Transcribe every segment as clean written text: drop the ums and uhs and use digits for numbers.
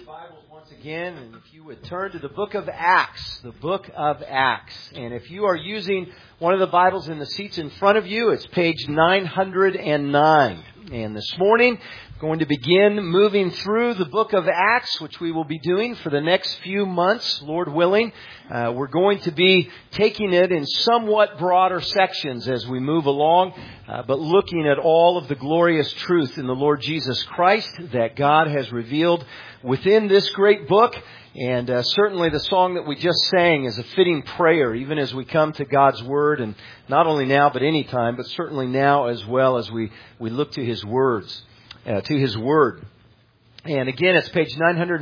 your Bibles once again, and if you would turn to the book of Acts, And if you are using one of the Bibles in the seats in front of you, it's page 909. And this morning, I'm going to begin moving through the book of Acts, which we will be doing for the next few months, Lord willing. We're going to be taking it in somewhat broader sections as we move along, but looking at all of the glorious truth in the Lord Jesus Christ that God has revealed within this great book. And certainly the song that we just sang is a fitting prayer, even as we come to God's Word, and not only now but any time, but certainly now as well as we look to His words, to His Word. And again, it's page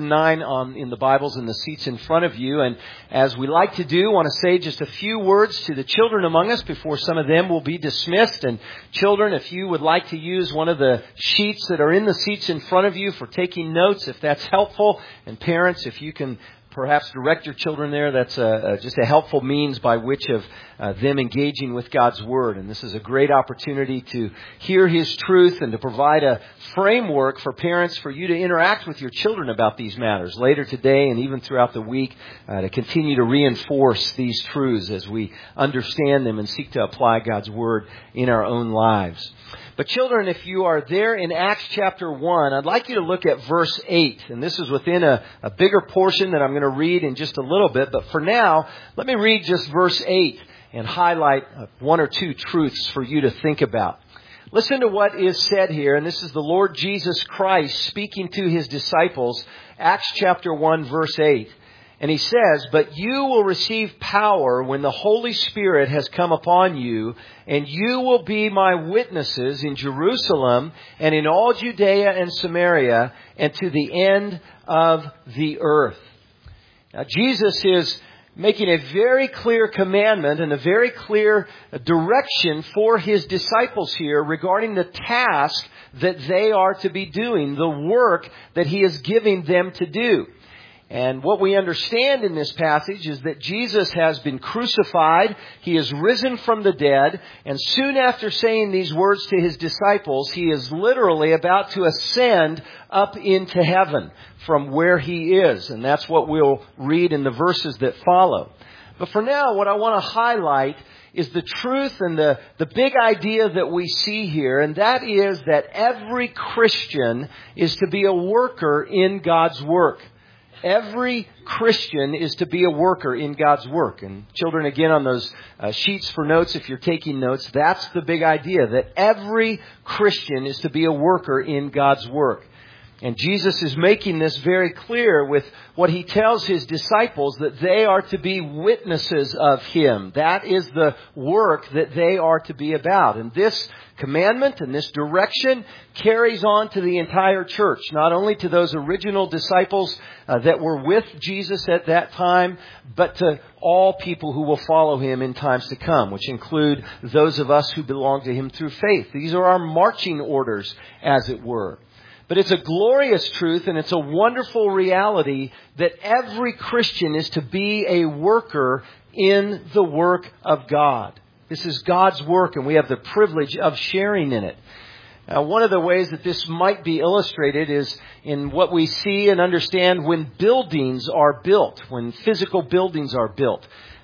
909 in the Bibles in the seats in front of you. And as we like to do, I want to say just a few words to the children among us before some of them will be dismissed. And children, if you would like to use one of the sheets that are in the seats in front of you for taking notes, if that's helpful. And parents, if you can perhaps direct your children there, that's just a helpful means by which of them engaging with God's Word. And this is a great opportunity to hear His truth and to provide a framework for parents for you to interact with your children about these matters later today and even throughout the week, to continue to reinforce these truths as we understand them and seek to apply God's Word in our own lives. But children, if you are there in Acts chapter 1, I'd like you to look at verse 8. And this is within a bigger portion that I'm going to read in just a little bit. But for now, let me read just verse 8 and highlight one or two truths for you to think about. Listen to what is said here. And this is the Lord Jesus Christ speaking to His disciples. Acts chapter 1, verse 8. And He says, "But you will receive power when the Holy Spirit has come upon you, and you will be my witnesses in Jerusalem and in all Judea and Samaria and to the end of the earth." Now, Jesus is making a very clear commandment and a very clear direction for His disciples here regarding the task that they are to be doing, the work that He is giving them to do. And what we understand in this passage is that Jesus has been crucified, He is risen from the dead, and soon after saying these words to His disciples, He is literally about to ascend up into heaven from where He is. And that's what we'll read in the verses that follow. But for now, what I want to highlight is the truth and the big idea that we see here, and that is that every Christian is to be a worker in God's work. Every Christian is to be a worker in God's work. And children, again, on those sheets for notes, if you're taking notes, that's the big idea, that every Christian is to be a worker in God's work. And Jesus is making this very clear with what He tells His disciples, that they are to be witnesses of Him. That is the work that they are to be about. And this commandment and this direction carries on to the entire church, not only to those original disciples that were with Jesus at that time, but to all people who will follow Him in times to come, which include those of us who belong to Him through faith. These are our marching orders, as it were. But it's a glorious truth and it's a wonderful reality that every Christian is to be a worker in the work of God. This is God's work and we have the privilege of sharing in it. Now, one of the ways that this might be illustrated is in what we see and understand when buildings are built, when physical buildings are built.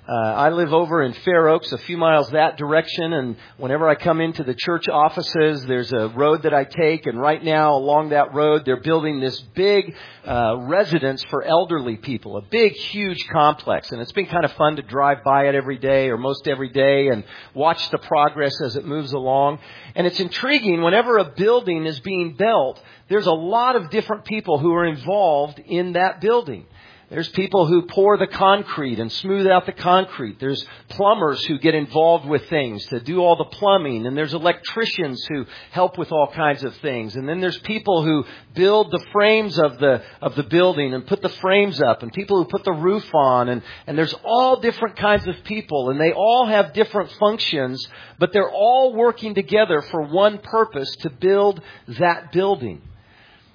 I live over in Fair Oaks, a few miles that direction, and whenever I come into the church offices, there's a road that I take, and right now along that road, they're building this big residence for elderly people, a big, huge complex, and it's been kind of fun to drive by it every day, or most every day, and watch the progress as it moves along. And it's intriguing, whenever a building is being built, there's a lot of different people who are involved in that building. There's people who pour the concrete and smooth out the concrete. There's plumbers who get involved with things to do all the plumbing. And there's electricians who help with all kinds of things. And then there's people who build the frames of the building and put the frames up. And people who put the roof on. And there's all different kinds of people. And they all have different functions. But they're all working together for one purpose, to build that building.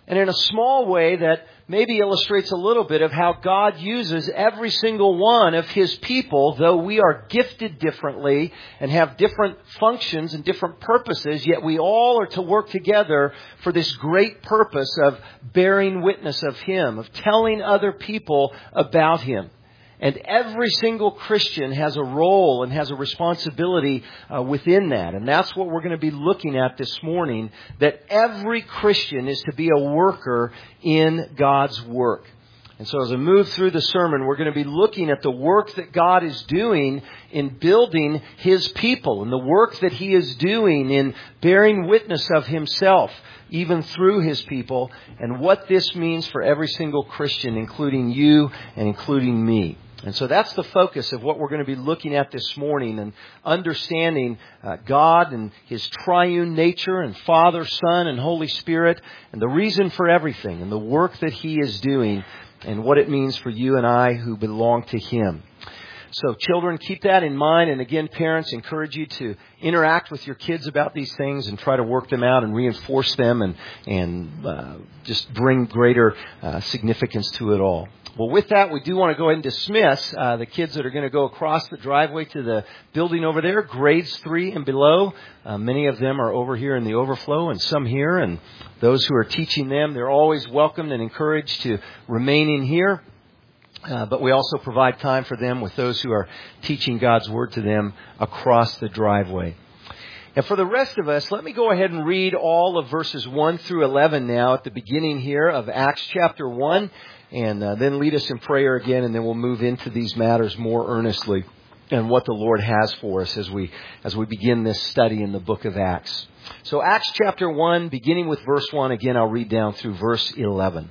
And in a small way that maybe illustrates a little bit of how God uses every single one of His people, though we are gifted differently and have different functions and different purposes, yet we all are to work together for this great purpose of bearing witness of Him, of telling other people about Him. And every single Christian has a role and has a responsibility within that. And that's what we're going to be looking at this morning, that every Christian is to be a worker in God's work. And so as I move through the sermon, we're going to be looking at the work that God is doing in building His people and the work that He is doing in bearing witness of Himself, even through His people, and what this means for every single Christian, including you and including me. And so that's the focus of what we're going to be looking at this morning, and understanding God and His triune nature and Father, Son, and Holy Spirit, and the reason for everything and the work that He is doing and what it means for you and I who belong to Him. So children, keep that in mind. And again, parents, encourage you to interact with your kids about these things and try to work them out and reinforce them and just bring greater significance to it all. Well, with that, we do want to go ahead and dismiss the kids that are going to go across the driveway to the building over there, grades 3 and below. Many of them are over here in the overflow and some here. And those who are teaching them, they're always welcomed and encouraged to remain in here. But we also provide time for them with those who are teaching God's Word to them across the driveway. And for the rest of us, let me go ahead and read all of verses 1 through 11 now at the beginning here of Acts chapter 1. And then lead us in prayer again, and then we'll move into these matters more earnestly and what the Lord has for us as we begin this study in the book of Acts. So Acts chapter 1, beginning with verse 1, again I'll read down through verse 11.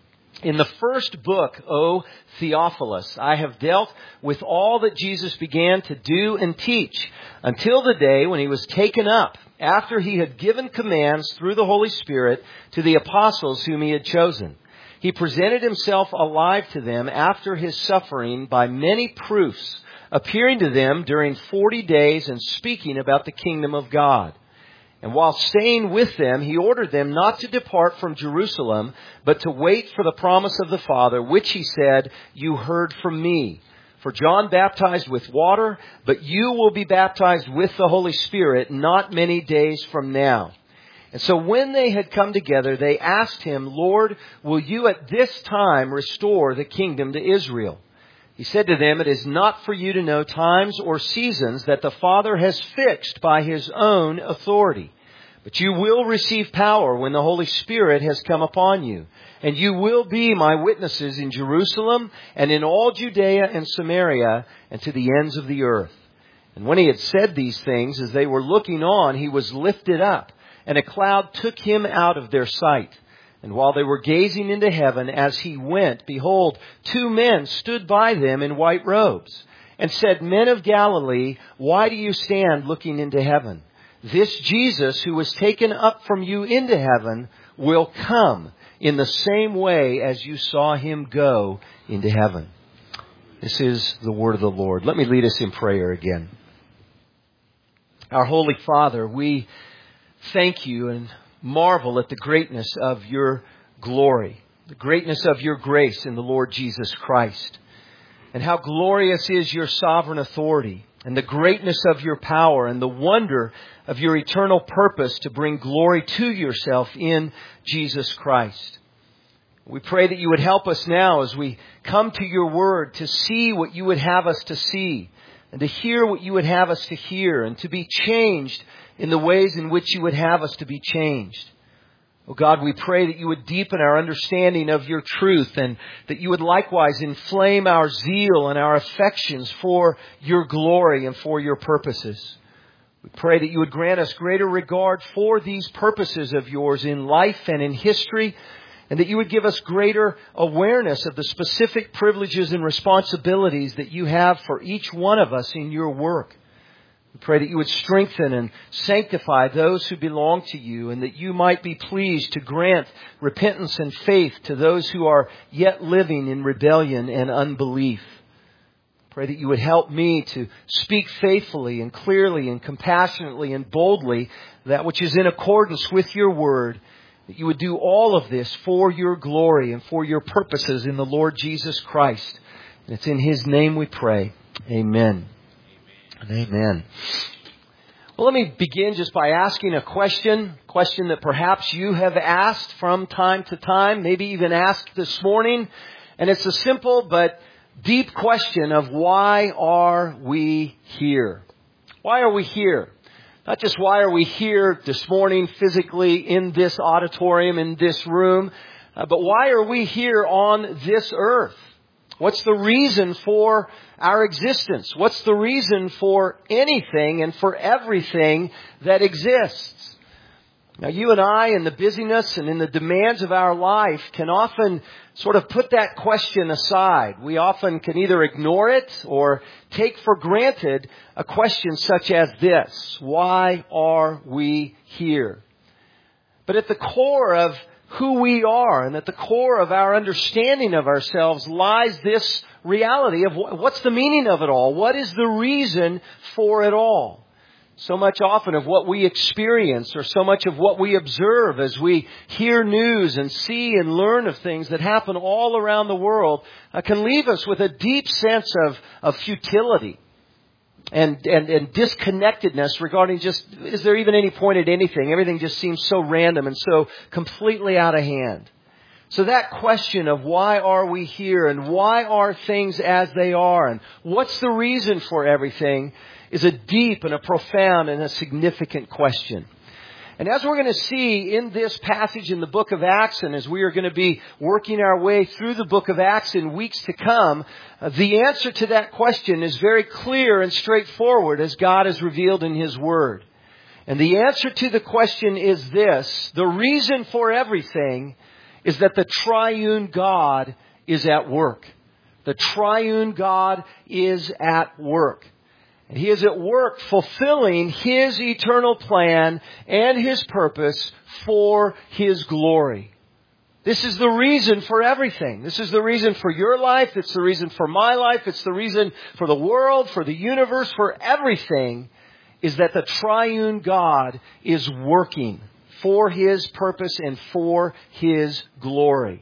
In the first book, O Theophilus, I have dealt with all that Jesus began to do and teach until the day when He was taken up, after He had given commands through the Holy Spirit to the apostles whom He had chosen. He presented Himself alive to them after His suffering by many proofs, appearing to them during 40 days and speaking about the kingdom of God. And while staying with them, He ordered them not to depart from Jerusalem, but to wait for the promise of the Father, which He said, "You heard from me. For John baptized with water, but you will be baptized with the Holy Spirit not many days from now." And so when they had come together, they asked Him, "Lord, will you at this time restore the kingdom to Israel?" He said to them, "It is not for you to know times or seasons that the Father has fixed by His own authority. But you will receive power when the Holy Spirit has come upon you. And you will be my witnesses in Jerusalem and in all Judea and Samaria and to the ends of the earth." And when He had said these things, as they were looking on, He was lifted up, and a cloud took Him out of their sight. And while they were gazing into heaven as He went, behold, 2 men stood by them in white robes, and said, "Men of Galilee, why do you stand looking into heaven? This Jesus who was taken up from you into heaven will come in the same way as you saw Him go into heaven." This is the word of the Lord. Let me lead us in prayer again. Our Holy Father, we thank You and marvel at the greatness of Your glory, the greatness of Your grace in the Lord Jesus Christ, and how glorious is Your sovereign authority, and the greatness of Your power, and the wonder of Your eternal purpose to bring glory to Yourself in Jesus Christ. We pray that You would help us now as we come to Your Word to see what You would have us to see, and to hear what You would have us to hear, and to be changed in the ways in which You would have us to be changed. Oh God, we pray that You would deepen our understanding of Your truth, and that You would likewise inflame our zeal and our affections for Your glory and for Your purposes. We pray that You would grant us greater regard for these purposes of Yours in life and in history, and that You would give us greater awareness of the specific privileges and responsibilities that You have for each one of us in Your work. We pray that You would strengthen and sanctify those who belong to You, and that You might be pleased to grant repentance and faith to those who are yet living in rebellion and unbelief. Pray that You would help me to speak faithfully and clearly and compassionately and boldly that which is in accordance with Your Word, that you would do all of this for your glory and for your purposes in the Lord Jesus Christ. And it's in His name we pray. Amen. And amen. Well, let me begin just by asking a question that perhaps you have asked from time to time, maybe even asked this morning. And it's a simple but deep question of why are we here? Why are we here? Not just why are we here this morning physically in this auditorium, in this room, but why are we here on this earth? What's the reason for our existence? What's the reason for anything and for everything that exists? Now, you and I, in the busyness and in the demands of our life, can often sort of put that question aside. We often can either ignore it or take for granted a question such as this: why are we here? But at the core of who we are and at the core of our understanding of ourselves lies this reality of what's the meaning of it all? What is the reason for it all? So much often of what we experience or so much of what we observe as we hear news and see and learn of things that happen all around the world can leave us with a deep sense of futility and disconnectedness regarding just, is there even any point at anything? Everything just seems so random and so completely out of hand. So that question of why are we here and why are things as they are and what's the reason for everything is a deep and a profound and a significant question. And as we're going to see in this passage in the book of Acts, and as we are going to be working our way through the book of Acts in weeks to come, the answer to that question is very clear and straightforward as God has revealed in His Word. And the answer to the question is this: the reason for everything is that the triune God is at work. The triune God is at work. And He is at work fulfilling His eternal plan and His purpose for His glory. This is the reason for everything. This is the reason for your life. It's the reason for my life. It's the reason for the world, for the universe, for everything, is that the triune God is working for His purpose and for His glory.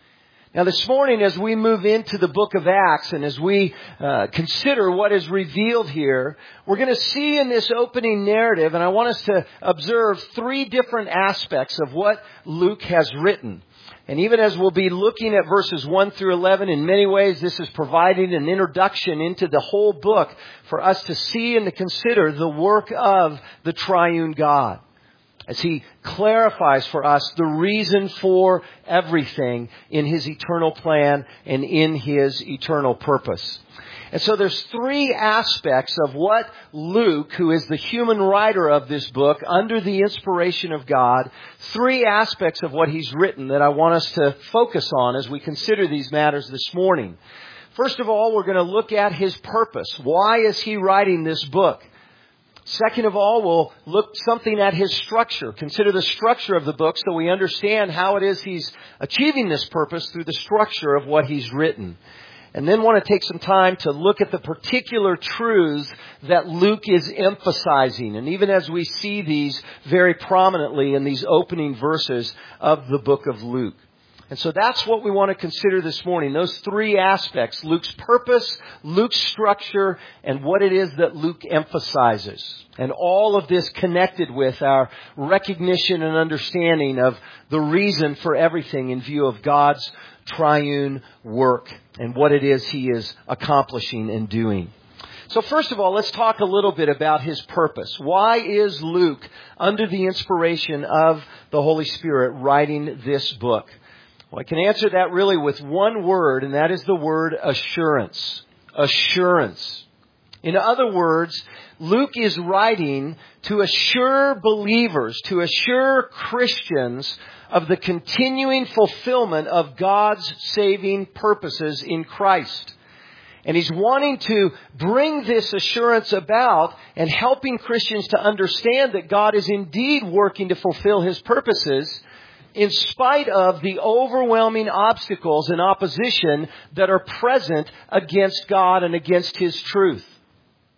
Now this morning, as we move into the book of Acts and as we consider what is revealed here, we're going to see in this opening narrative, and I want us to observe three different aspects of what Luke has written. And even as we'll be looking at verses 1 through 11, in many ways this is providing an introduction into the whole book for us to see and to consider the work of the triune God, as He clarifies for us the reason for everything in His eternal plan and in His eternal purpose. And so there's three aspects of what Luke, who is the human writer of this book, under the inspiration of God, three aspects of what he's written that I want us to focus on as we consider these matters this morning. First of all, we're going to look at his purpose. Why is he writing this book? Second of all, we'll look something at his structure. Consider the structure of the book so we understand how it is he's achieving this purpose through the structure of what he's written. And then want to take some time to look at the particular truths that Luke is emphasizing. And even as we see these very prominently in these opening verses of the book of Luke. And so that's what we want to consider this morning. Those three aspects: Luke's purpose, Luke's structure, and what it is that Luke emphasizes. And all of this connected with our recognition and understanding of the reason for everything in view of God's triune work and what it is He is accomplishing and doing. So first of all, let's talk a little bit about his purpose. Why is Luke, under the inspiration of the Holy Spirit, writing this book? Well, I can answer that really with one word, and that is the word assurance. Assurance. In other words, Luke is writing to assure believers, to assure Christians of the continuing fulfillment of God's saving purposes in Christ. And he's wanting to bring this assurance about and helping Christians to understand that God is indeed working to fulfill His purposes in spite of the overwhelming obstacles and opposition that are present against God and against His truth.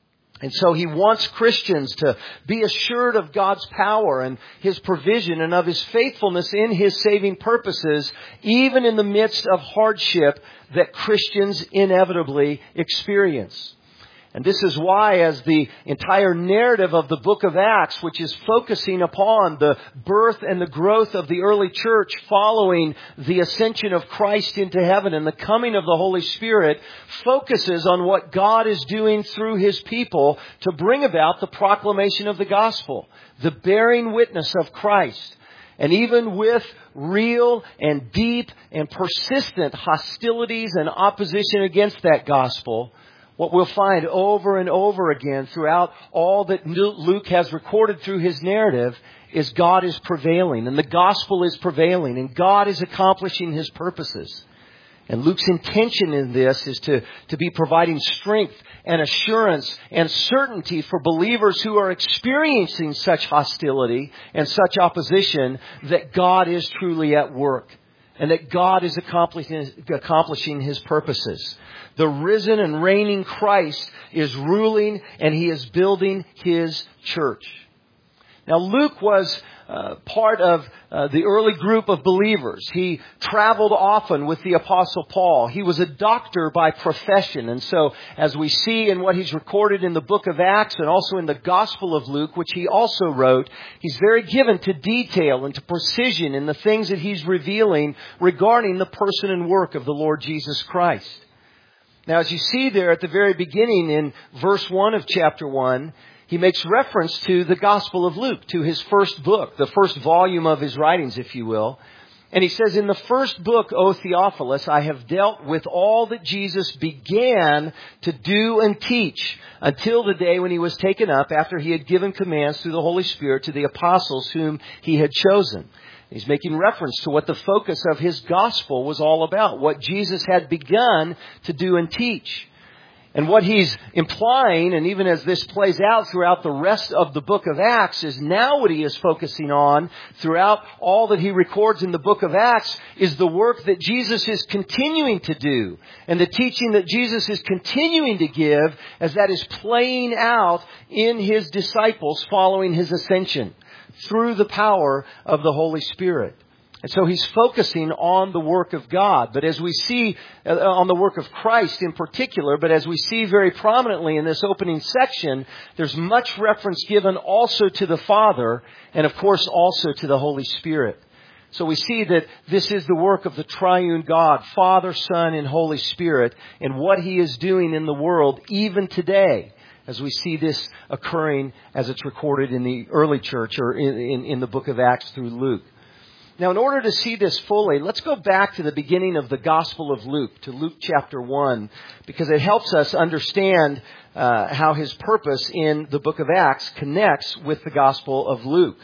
And so he wants Christians to be assured of God's power and His provision and of His faithfulness in His saving purposes, even in the midst of hardship that Christians inevitably experience. And this is why, as the entire narrative of the book of Acts, which is focusing upon the birth and the growth of the early church following the ascension of Christ into heaven and the coming of the Holy Spirit, focuses on what God is doing through His people to bring about the proclamation of the gospel, the bearing witness of Christ. And even with real and deep and persistent hostilities and opposition against that gospel, what we'll find over and over again throughout all that Luke has recorded through his narrative is God is prevailing and the gospel is prevailing and God is accomplishing His purposes. And Luke's intention in this is to be providing strength and assurance and certainty for believers who are experiencing such hostility and such opposition that God is truly at work and that God is accomplishing His purposes. The risen and reigning Christ is ruling and He is building His church. Now, Luke was part of the early group of believers. He traveled often with the Apostle Paul. He was a doctor by profession. And so, as we see in what he's recorded in the book of Acts and also in the Gospel of Luke, which he also wrote, he's very given to detail and to precision in the things that he's revealing regarding the person and work of the Lord Jesus Christ. Now, as you see there at the very beginning in verse 1 of chapter 1, he makes reference to the Gospel of Luke, to his first book, the first volume of his writings, if you will. And he says, "In the first book, O Theophilus, I have dealt with all that Jesus began to do and teach until the day when He was taken up after He had given commands through the Holy Spirit to the apostles whom He had chosen." He's making reference to what the focus of his gospel was all about, what Jesus had begun to do and teach. And what he's implying, and even as this plays out throughout the rest of the book of Acts, is now what he is focusing on throughout all that he records in the book of Acts is the work that Jesus is continuing to do and the teaching that Jesus is continuing to give as that is playing out in His disciples following His ascension through the power of the Holy Spirit. And so he's focusing on the work of God. But as we see, on the work of Christ in particular, but as we see very prominently in this opening section, there's much reference given also to the Father and of course also to the Holy Spirit. So we see that this is the work of the triune God, Father, Son, and Holy Spirit, and what He is doing in the world even today, as we see this occurring as it's recorded in the early church or in the book of Acts through Luke. Now, in order to see this fully, let's go back to the beginning of the Gospel of Luke, to Luke chapter 1, because it helps us understand how His purpose in the book of Acts connects with the Gospel of Luke.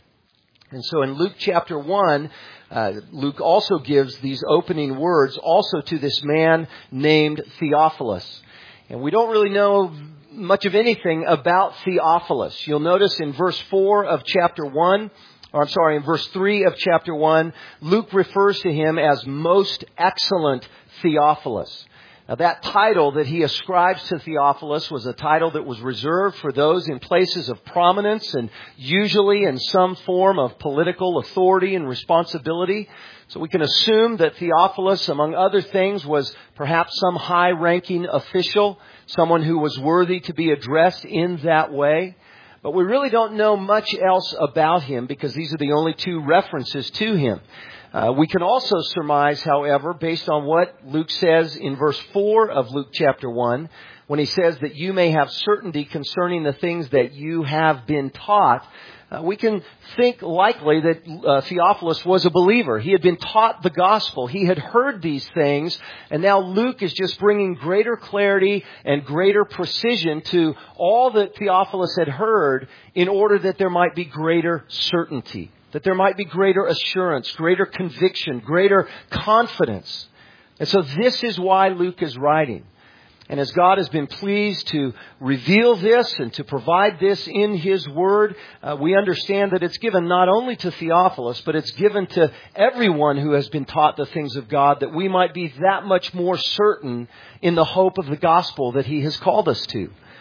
And so in Luke chapter 1, Luke also gives these opening words also to this man named Theophilus. And we don't really know much of anything about Theophilus. You'll notice in verse 4 of chapter 1, in verse 3 of chapter 1, Luke refers to him as most excellent Theophilus. Now, that title that he ascribes to Theophilus was a title that was reserved for those in places of prominence and usually in some form of political authority and responsibility. So we can assume that Theophilus, among other things, was perhaps some high-ranking official, someone who was worthy to be addressed in that way. But we really don't know much else about him because these are the only two references to him. We can also surmise, however, based on what Luke says in verse 4 of Luke chapter 1, when he says that you may have certainty concerning the things that you have been taught, we can think likely that Theophilus was a believer. He had been taught the gospel. He had heard these things. And now Luke is just bringing greater clarity and greater precision to all that Theophilus had heard in order that there might be greater certainty, that there might be greater assurance, greater conviction, greater confidence. And so this is why Luke is writing. And as God has been pleased to reveal this and to provide this in His Word, we understand that it's given not only to Theophilus, but it's given to everyone who has been taught the things of God, that we might be that much more certain in the hope of the gospel that He has called us to.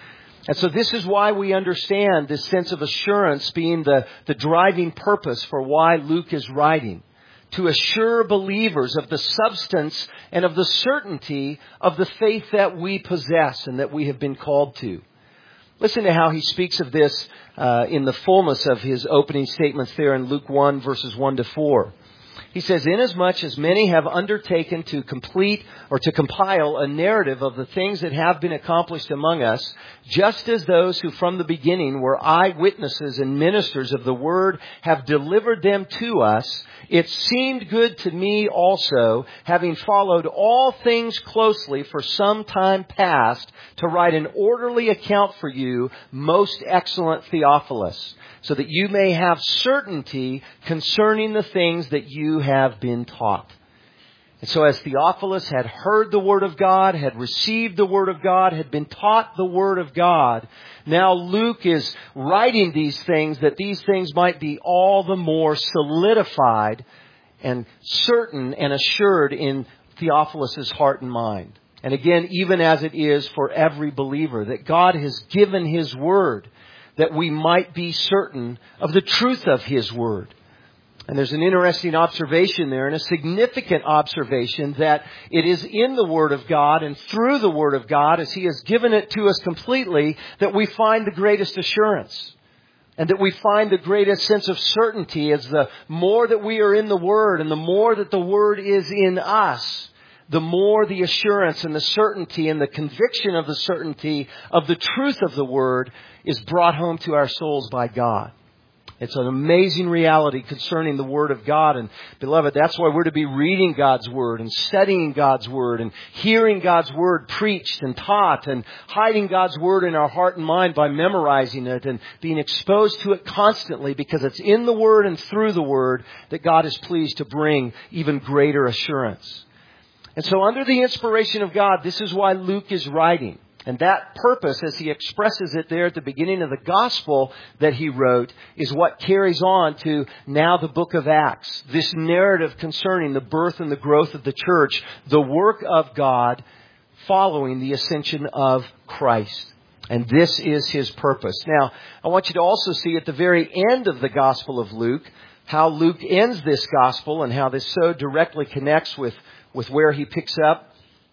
And so this is why we understand this sense of assurance being the driving purpose for why Luke is writing. To assure believers of the substance and of the certainty of the faith that we possess and that we have been called to. Listen to how he speaks of this in the fullness of his opening statements there in Luke 1, verses 1 to 4. He says, "Inasmuch as many have undertaken to complete or to compile a narrative of the things that have been accomplished among us, just as those who from the beginning were eyewitnesses and ministers of the word have delivered them to us, it seemed good to me also, having followed all things closely for some time past, to write an orderly account for you, most excellent Theophilus, so that you may have certainty concerning the things that you have been taught." And so as Theophilus had heard the Word of God, had received the Word of God, had been taught the Word of God, now Luke is writing these things that these things might be all the more solidified and certain and assured in Theophilus' heart and mind. And again, even as it is for every believer, that God has given His Word that we might be certain of the truth of His Word. And there's an interesting observation there, and a significant observation, that it is in the Word of God and through the Word of God, as He has given it to us completely, that we find the greatest assurance. And that we find the greatest sense of certainty, as the more that we are in the Word and the more that the Word is in us, the more the assurance and the certainty and the conviction of the certainty of the truth of the Word is brought home to our souls by God. It's an amazing reality concerning the Word of God. And beloved, that's why we're to be reading God's Word and studying God's Word and hearing God's Word preached and taught and hiding God's Word in our heart and mind by memorizing it and being exposed to it constantly, because it's in the Word and through the Word that God is pleased to bring even greater assurance. And so under the inspiration of God, this is why Luke is writing. And that purpose, as he expresses it there at the beginning of the gospel that he wrote, is what carries on to now the book of Acts. This narrative concerning the birth and the growth of the church, the work of God following the ascension of Christ. And this is his purpose. Now, I want you to also see at the very end of the Gospel of Luke, how Luke ends this gospel and how this so directly connects with where he picks up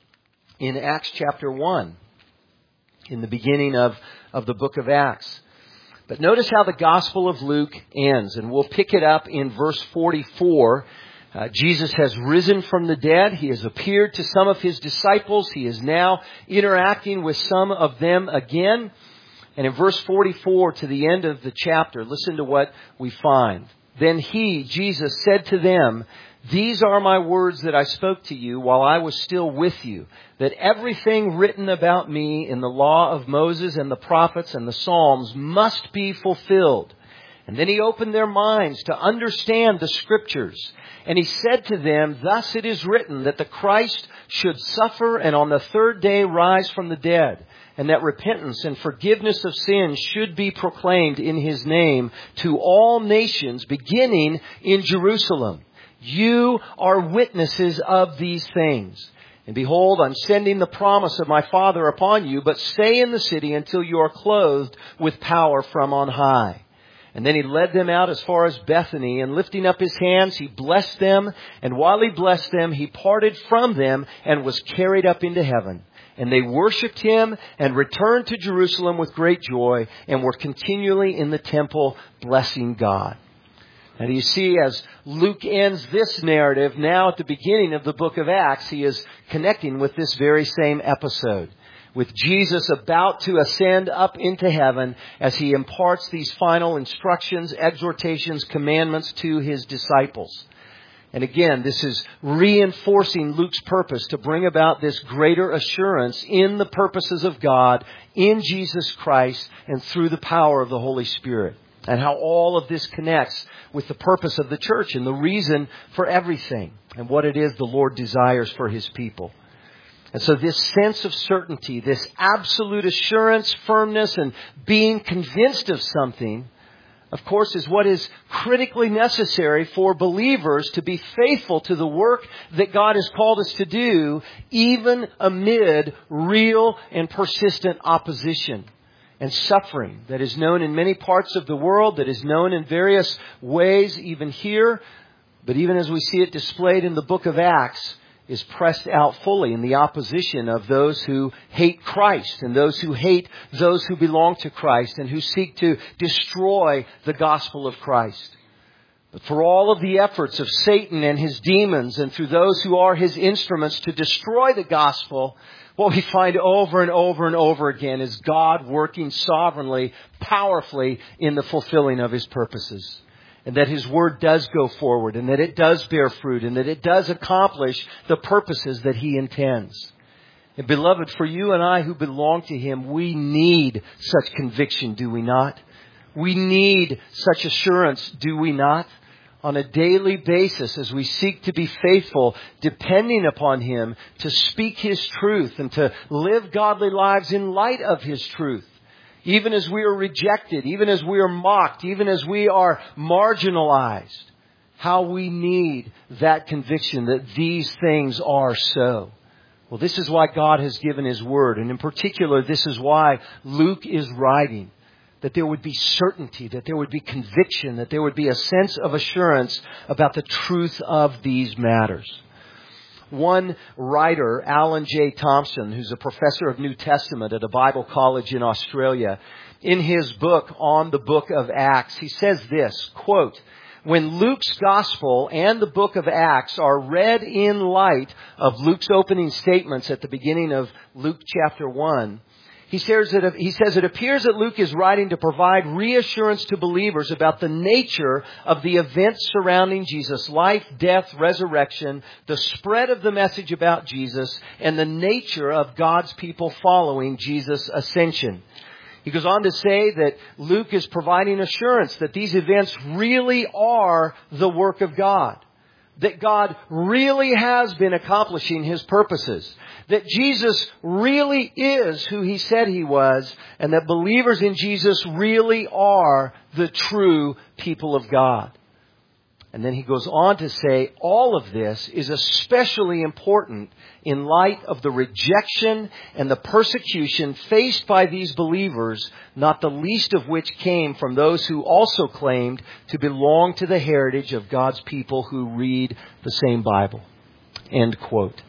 in Acts chapter 1. In the beginning of the book of Acts. But notice how the Gospel of Luke ends. And we'll pick it up in verse 44. Jesus has risen from the dead. He has appeared to some of His disciples. He is now interacting with some of them again. And in verse 44 to the end of the chapter, listen to what we find. "Then He, Jesus, said to them, 'These are my words that I spoke to you while I was still with you, that everything written about me in the law of Moses and the prophets and the Psalms must be fulfilled.' And then He opened their minds to understand the Scriptures. And He said to them, 'Thus it is written that the Christ should suffer and on the third day rise from the dead, and that repentance and forgiveness of sins should be proclaimed in His name to all nations, beginning in Jerusalem. You are witnesses of these things. And behold, I'm sending the promise of my Father upon you, but stay in the city until you are clothed with power from on high.' And then He led them out as far as Bethany, and lifting up His hands, He blessed them. And while He blessed them, He parted from them and was carried up into heaven. And they worshipped Him and returned to Jerusalem with great joy and were continually in the temple blessing God." And you see, as Luke ends this narrative, now at the beginning of the book of Acts, he is connecting with this very same episode, with Jesus about to ascend up into heaven as He imparts these final instructions, exhortations, commandments to His disciples. And again, this is reinforcing Luke's purpose to bring about this greater assurance in the purposes of God, in Jesus Christ, and through the power of the Holy Spirit. And how all of this connects with the purpose of the church and the reason for everything and what it is the Lord desires for His people. And so this sense of certainty, this absolute assurance, firmness, and being convinced of something, of course, is what is critically necessary for believers to be faithful to the work that God has called us to do, even amid real and persistent opposition. and suffering that is known in many parts of the world, that is known in various ways even here, but even as we see it displayed in the book of Acts, is pressed out fully in the opposition of those who hate Christ and those who hate those who belong to Christ and who seek to destroy the gospel of Christ. But for all of the efforts of Satan and his demons and through those who are his instruments to destroy the gospel, what we find over and over and over again is God working sovereignly, powerfully in the fulfilling of his purposes. And that his word does go forward, and that it does bear fruit, and that it does accomplish the purposes that he intends. And beloved, for you and I who belong to him, we need such conviction, do we not? We need such assurance, do we not? On a daily basis as we seek to be faithful, depending upon him to speak his truth and to live godly lives in light of his truth. Even as we are rejected, even as we are mocked, even as we are marginalized, how we need that conviction that these things are so. Well, this is why God has given his word. And in particular, this is why Luke is writing. That there would be certainty, that there would be conviction, that there would be a sense of assurance about the truth of these matters. One writer, Alan J. Thompson, who's a professor of New Testament at a Bible college in Australia, in his book on the book of Acts, he says this, quote, "When Luke's gospel and the book of Acts are read in light of Luke's opening statements at the beginning of Luke chapter 1, he says it appears that Luke is writing to provide reassurance to believers about the nature of the events surrounding Jesus' life, death, resurrection, the spread of the message about Jesus, and the nature of God's people following Jesus' ascension." He goes on to say that Luke is providing assurance that these events really are the work of God. That God really has been accomplishing his purposes. That Jesus really is who he said he was. And that believers in Jesus really are the true people of God. And then he goes on to say all of this is especially important in light of the rejection and the persecution faced by these believers, not the least of which came from those who also claimed to belong to the heritage of God's people who read the same Bible. End quote.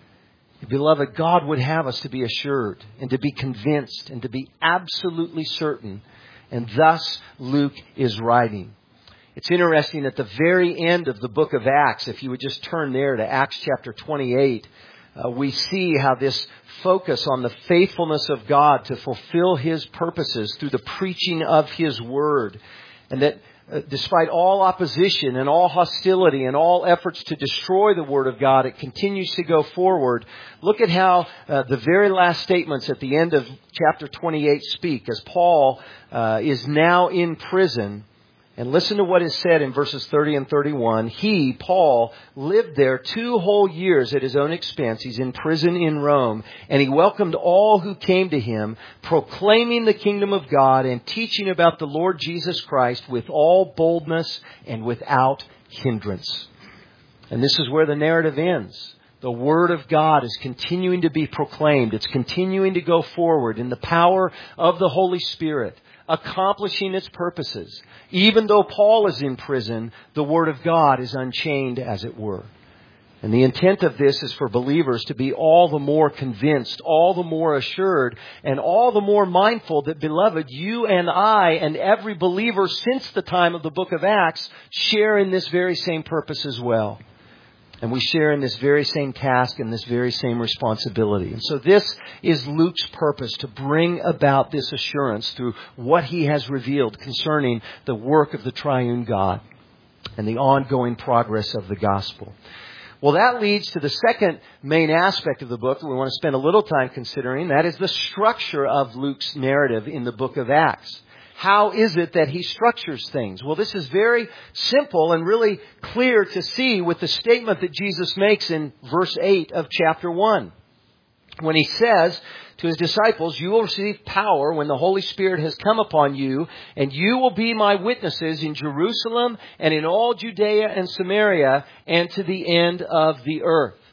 Beloved, God would have us to be assured and to be convinced and to be absolutely certain. And thus Luke is writing. It's interesting at the very end of the book of Acts, if you would just turn there to Acts chapter 28, we see how this focus on the faithfulness of God to fulfill his purposes through the preaching of his word. And that despite all opposition and all hostility and all efforts to destroy the word of God, it continues to go forward. Look at how the very last statements at the end of chapter 28 speak. As Paul is now in prison. And listen to what is said in verses 30 and 31. He, Paul, lived there 2 whole years at his own expense. He's in prison in Rome. And he welcomed all who came to him, proclaiming the kingdom of God and teaching about the Lord Jesus Christ with all boldness and without hindrance. And this is where the narrative ends. The Word of God is continuing to be proclaimed. It's continuing to go forward in the power of the Holy Spirit, accomplishing its purposes. Even though Paul is in prison, the Word of God is unchained, as it were. And the intent of this is for believers to be all the more convinced, all the more assured, and all the more mindful that, beloved, you and I and every believer since the time of the book of Acts share in this very same purpose as well. And we share in this very same task and this very same responsibility. And so this is Luke's purpose, to bring about this assurance through what he has revealed concerning the work of the triune God and the ongoing progress of the gospel. Well, that leads to the second main aspect of the book that we want to spend a little time considering. That is the structure of Luke's narrative in the book of Acts. How is it that he structures things? Well, this is very simple and really clear to see with the statement that Jesus makes in verse 8 of chapter 1. When he says to his disciples, "You will receive power when the Holy Spirit has come upon you, and you will be my witnesses in Jerusalem and in all Judea and Samaria and to the end of the earth."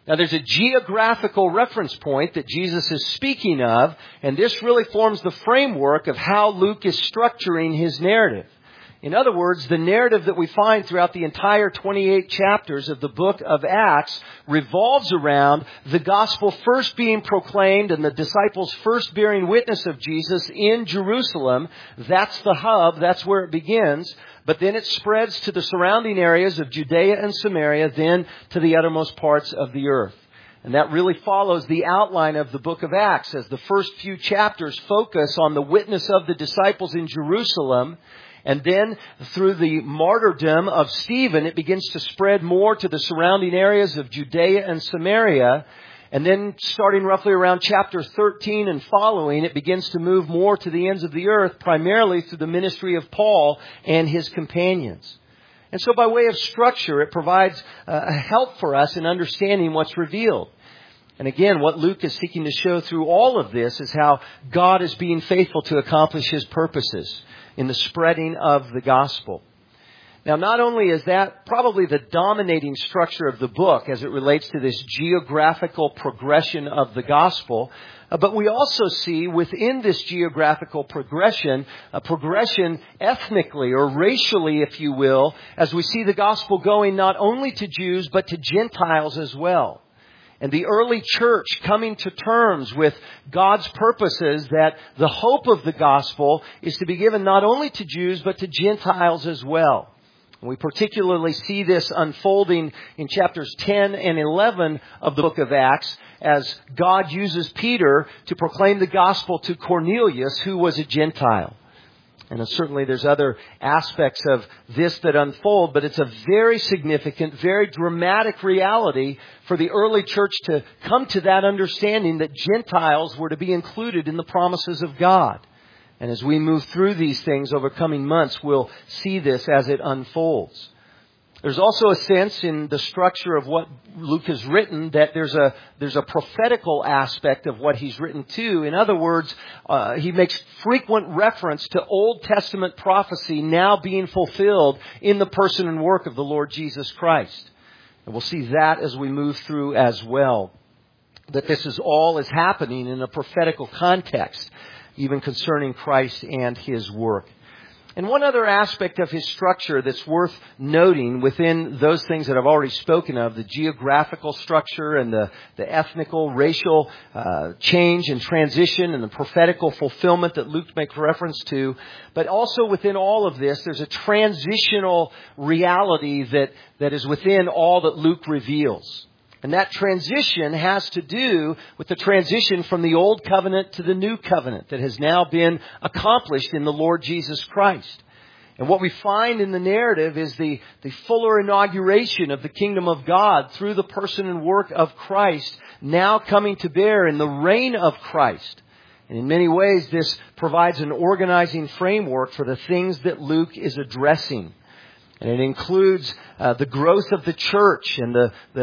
Now, there's a geographical reference point that Jesus is speaking of, and this really forms the framework of how Luke is structuring his narrative. In other words, the narrative that we find throughout the entire 28 chapters of the book of Acts revolves around the gospel first being proclaimed and the disciples first bearing witness of Jesus in Jerusalem. That's the hub. That's where it begins. But then it spreads to the surrounding areas of Judea and Samaria, then to the uttermost parts of the earth. And that really follows the outline of the book of Acts, as the first few chapters focus on the witness of the disciples in Jerusalem. And then through the martyrdom of Stephen, it begins to spread more to the surrounding areas of Judea and Samaria. And then starting roughly around chapter 13 and following, it begins to move more to the ends of the earth, primarily through the ministry of Paul and his companions. And so by way of structure, it provides a help for us in understanding what's revealed. And again, what Luke is seeking to show through all of this is how God is being faithful to accomplish His purposes in the spreading of the gospel. Now, not only is that probably the dominating structure of the book as it relates to this geographical progression of the gospel, but we also see within this geographical progression, a progression ethnically or racially, if you will, as we see the gospel going not only to Jews but to Gentiles as well. And the early church coming to terms with God's purposes that the hope of the gospel is to be given not only to Jews but to Gentiles as well. And we particularly see this unfolding in chapters 10 and 11 of the book of Acts as God uses Peter to proclaim the gospel to Cornelius, who was a Gentile. And certainly there's other aspects of this that unfold, but it's a very significant, very dramatic reality for the early church to come to that understanding that Gentiles were to be included in the promises of God. And as we move through these things over coming months, we'll see this as it unfolds. There's also a sense in the structure of what Luke has written that there's a prophetical aspect of what he's written too. In other words, he makes frequent reference to Old Testament prophecy now being fulfilled in the person and work of the Lord Jesus Christ. And we'll see that as we move through as well. That this is all is happening in a prophetical context, even concerning Christ and His work. And one other aspect of his structure that's worth noting within those things that I've already spoken of, the geographical structure and the ethnical, racial change and transition and the prophetical fulfillment that Luke makes reference to, but also within all of this, there's a transitional reality that is within all that Luke reveals. And that transition has to do with the transition from the Old Covenant to the New Covenant that has now been accomplished in the Lord Jesus Christ. And what we find in the narrative is the fuller inauguration of the kingdom of God through the person and work of Christ now coming to bear in the reign of Christ. And in many ways, this provides an organizing framework for the things that Luke is addressing. And it includes the growth of the church and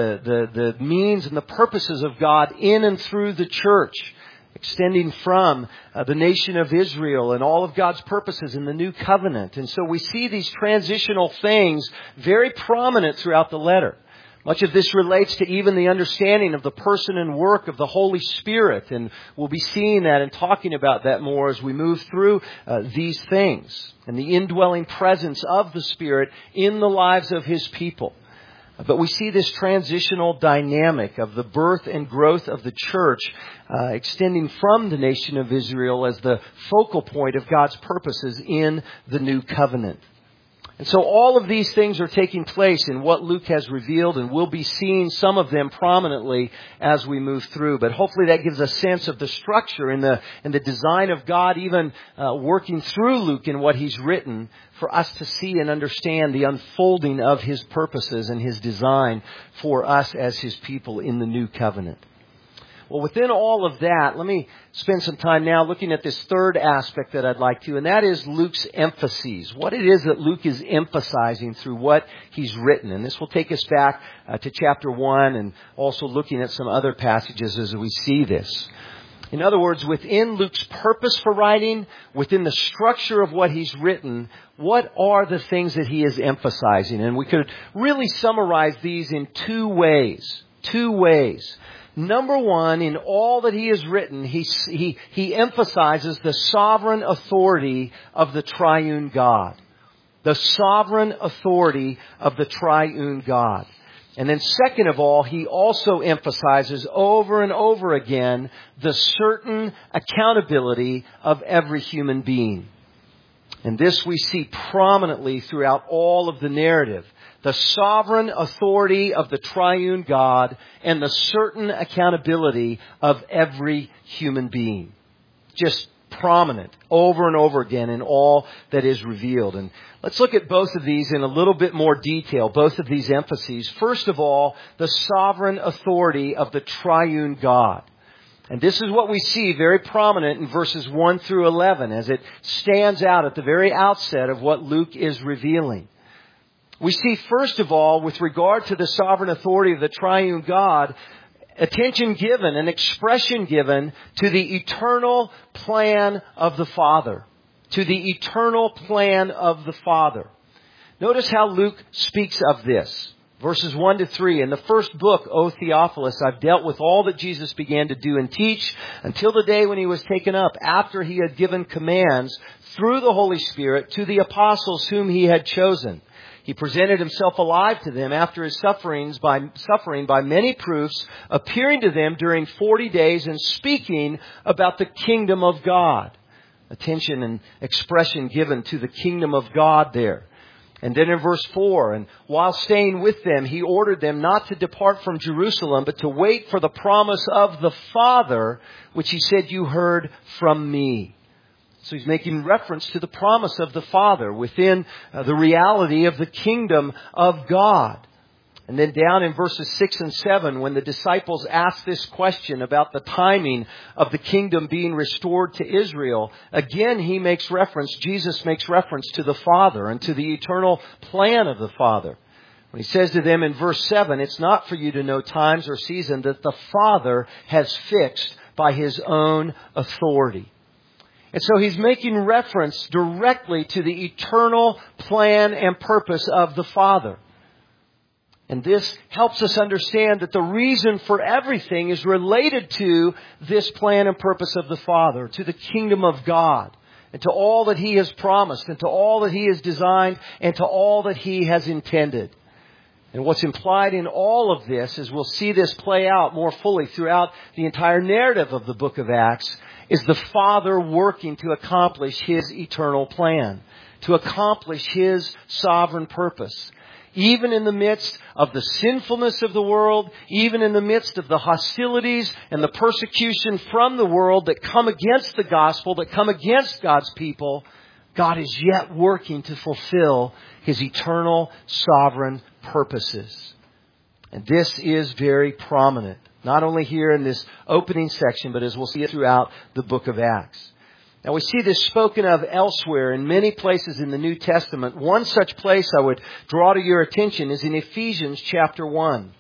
the means and the purposes of God in and through the church, extending from the nation of Israel and all of God's purposes in the new covenant. And so we see these transitional things very prominent throughout the letter. Much of this relates to even the understanding of the person and work of the Holy Spirit. And we'll be seeing that and talking about that more as we move through these things. And the indwelling presence of the Spirit in the lives of His people. But we see this transitional dynamic of the birth and growth of the church extending from the nation of Israel as the focal point of God's purposes in the new covenant. And so all of these things are taking place in what Luke has revealed, and we'll be seeing some of them prominently as we move through. But hopefully that gives a sense of the structure and the design of God even working through Luke in what he's written for us to see and understand the unfolding of His purposes and His design for us as His people in the new covenant. Well, within all of that, let me spend some time now looking at this third aspect that I'd like to, and that is Luke's emphases. What it is that Luke is emphasizing through what he's written. And this will take us back to chapter 1 and also looking at some other passages as we see this. In other words, within Luke's purpose for writing, within the structure of what he's written, what are the things that he is emphasizing? And we could really summarize these in two ways. two ways. Number one, in all that He has written, He emphasizes the sovereign authority of the triune God. The sovereign authority of the triune God. And then second of all, He also emphasizes over and over again the certain accountability of every human being. And this we see prominently throughout all of the narrative. The sovereign authority of the triune God and the certain accountability of every human being. Just prominent over and over again in all that is revealed. And let's look at both of these in a little bit more detail, both of these emphases. First of all, the sovereign authority of the triune God. And this is what we see very prominent in verses 1 through 11 as it stands out at the very outset of what Luke is revealing. We see, first of all, with regard to the sovereign authority of the triune God, attention given and expression given to the eternal plan of the Father. To the eternal plan of the Father. Notice how Luke speaks of this. Verses 1 to 3. In the first book, O Theophilus, I've dealt with all that Jesus began to do and teach until the day when He was taken up, after He had given commands through the Holy Spirit to the apostles whom He had chosen. He presented Himself alive to them after His suffering by many proofs, appearing to them during 40 days and speaking about the kingdom of God. Attention and expression given to the kingdom of God there. And then in verse 4, and while staying with them, He ordered them not to depart from Jerusalem, but to wait for the promise of the Father, which He said, you heard from me. So He's making reference to the promise of the Father within the reality of the kingdom of God. And then down in verses 6 and 7, when the disciples ask this question about the timing of the kingdom being restored to Israel, again Jesus makes reference to the Father and to the eternal plan of the Father. When He says to them in verse 7, it's not for you to know times or season that the Father has fixed by His own authority. And so He's making reference directly to the eternal plan and purpose of the Father. And this helps us understand that the reason for everything is related to this plan and purpose of the Father, to the kingdom of God, and to all that He has promised, and to all that He has designed, and to all that He has intended. And what's implied in all of this, as we'll see this play out more fully throughout the entire narrative of the book of Acts, is the Father working to accomplish His eternal plan, to accomplish His sovereign purpose. Even in the midst of the sinfulness of the world, even in the midst of the hostilities and the persecution from the world that come against the gospel, that come against God's people, God is yet working to fulfill His eternal sovereign purposes. And this is very prominent, not only here in this opening section, but as we'll see it throughout the book of Acts. Now we see this spoken of elsewhere in many places in the New Testament. One such place I would draw to your attention is in Ephesians chapter 1.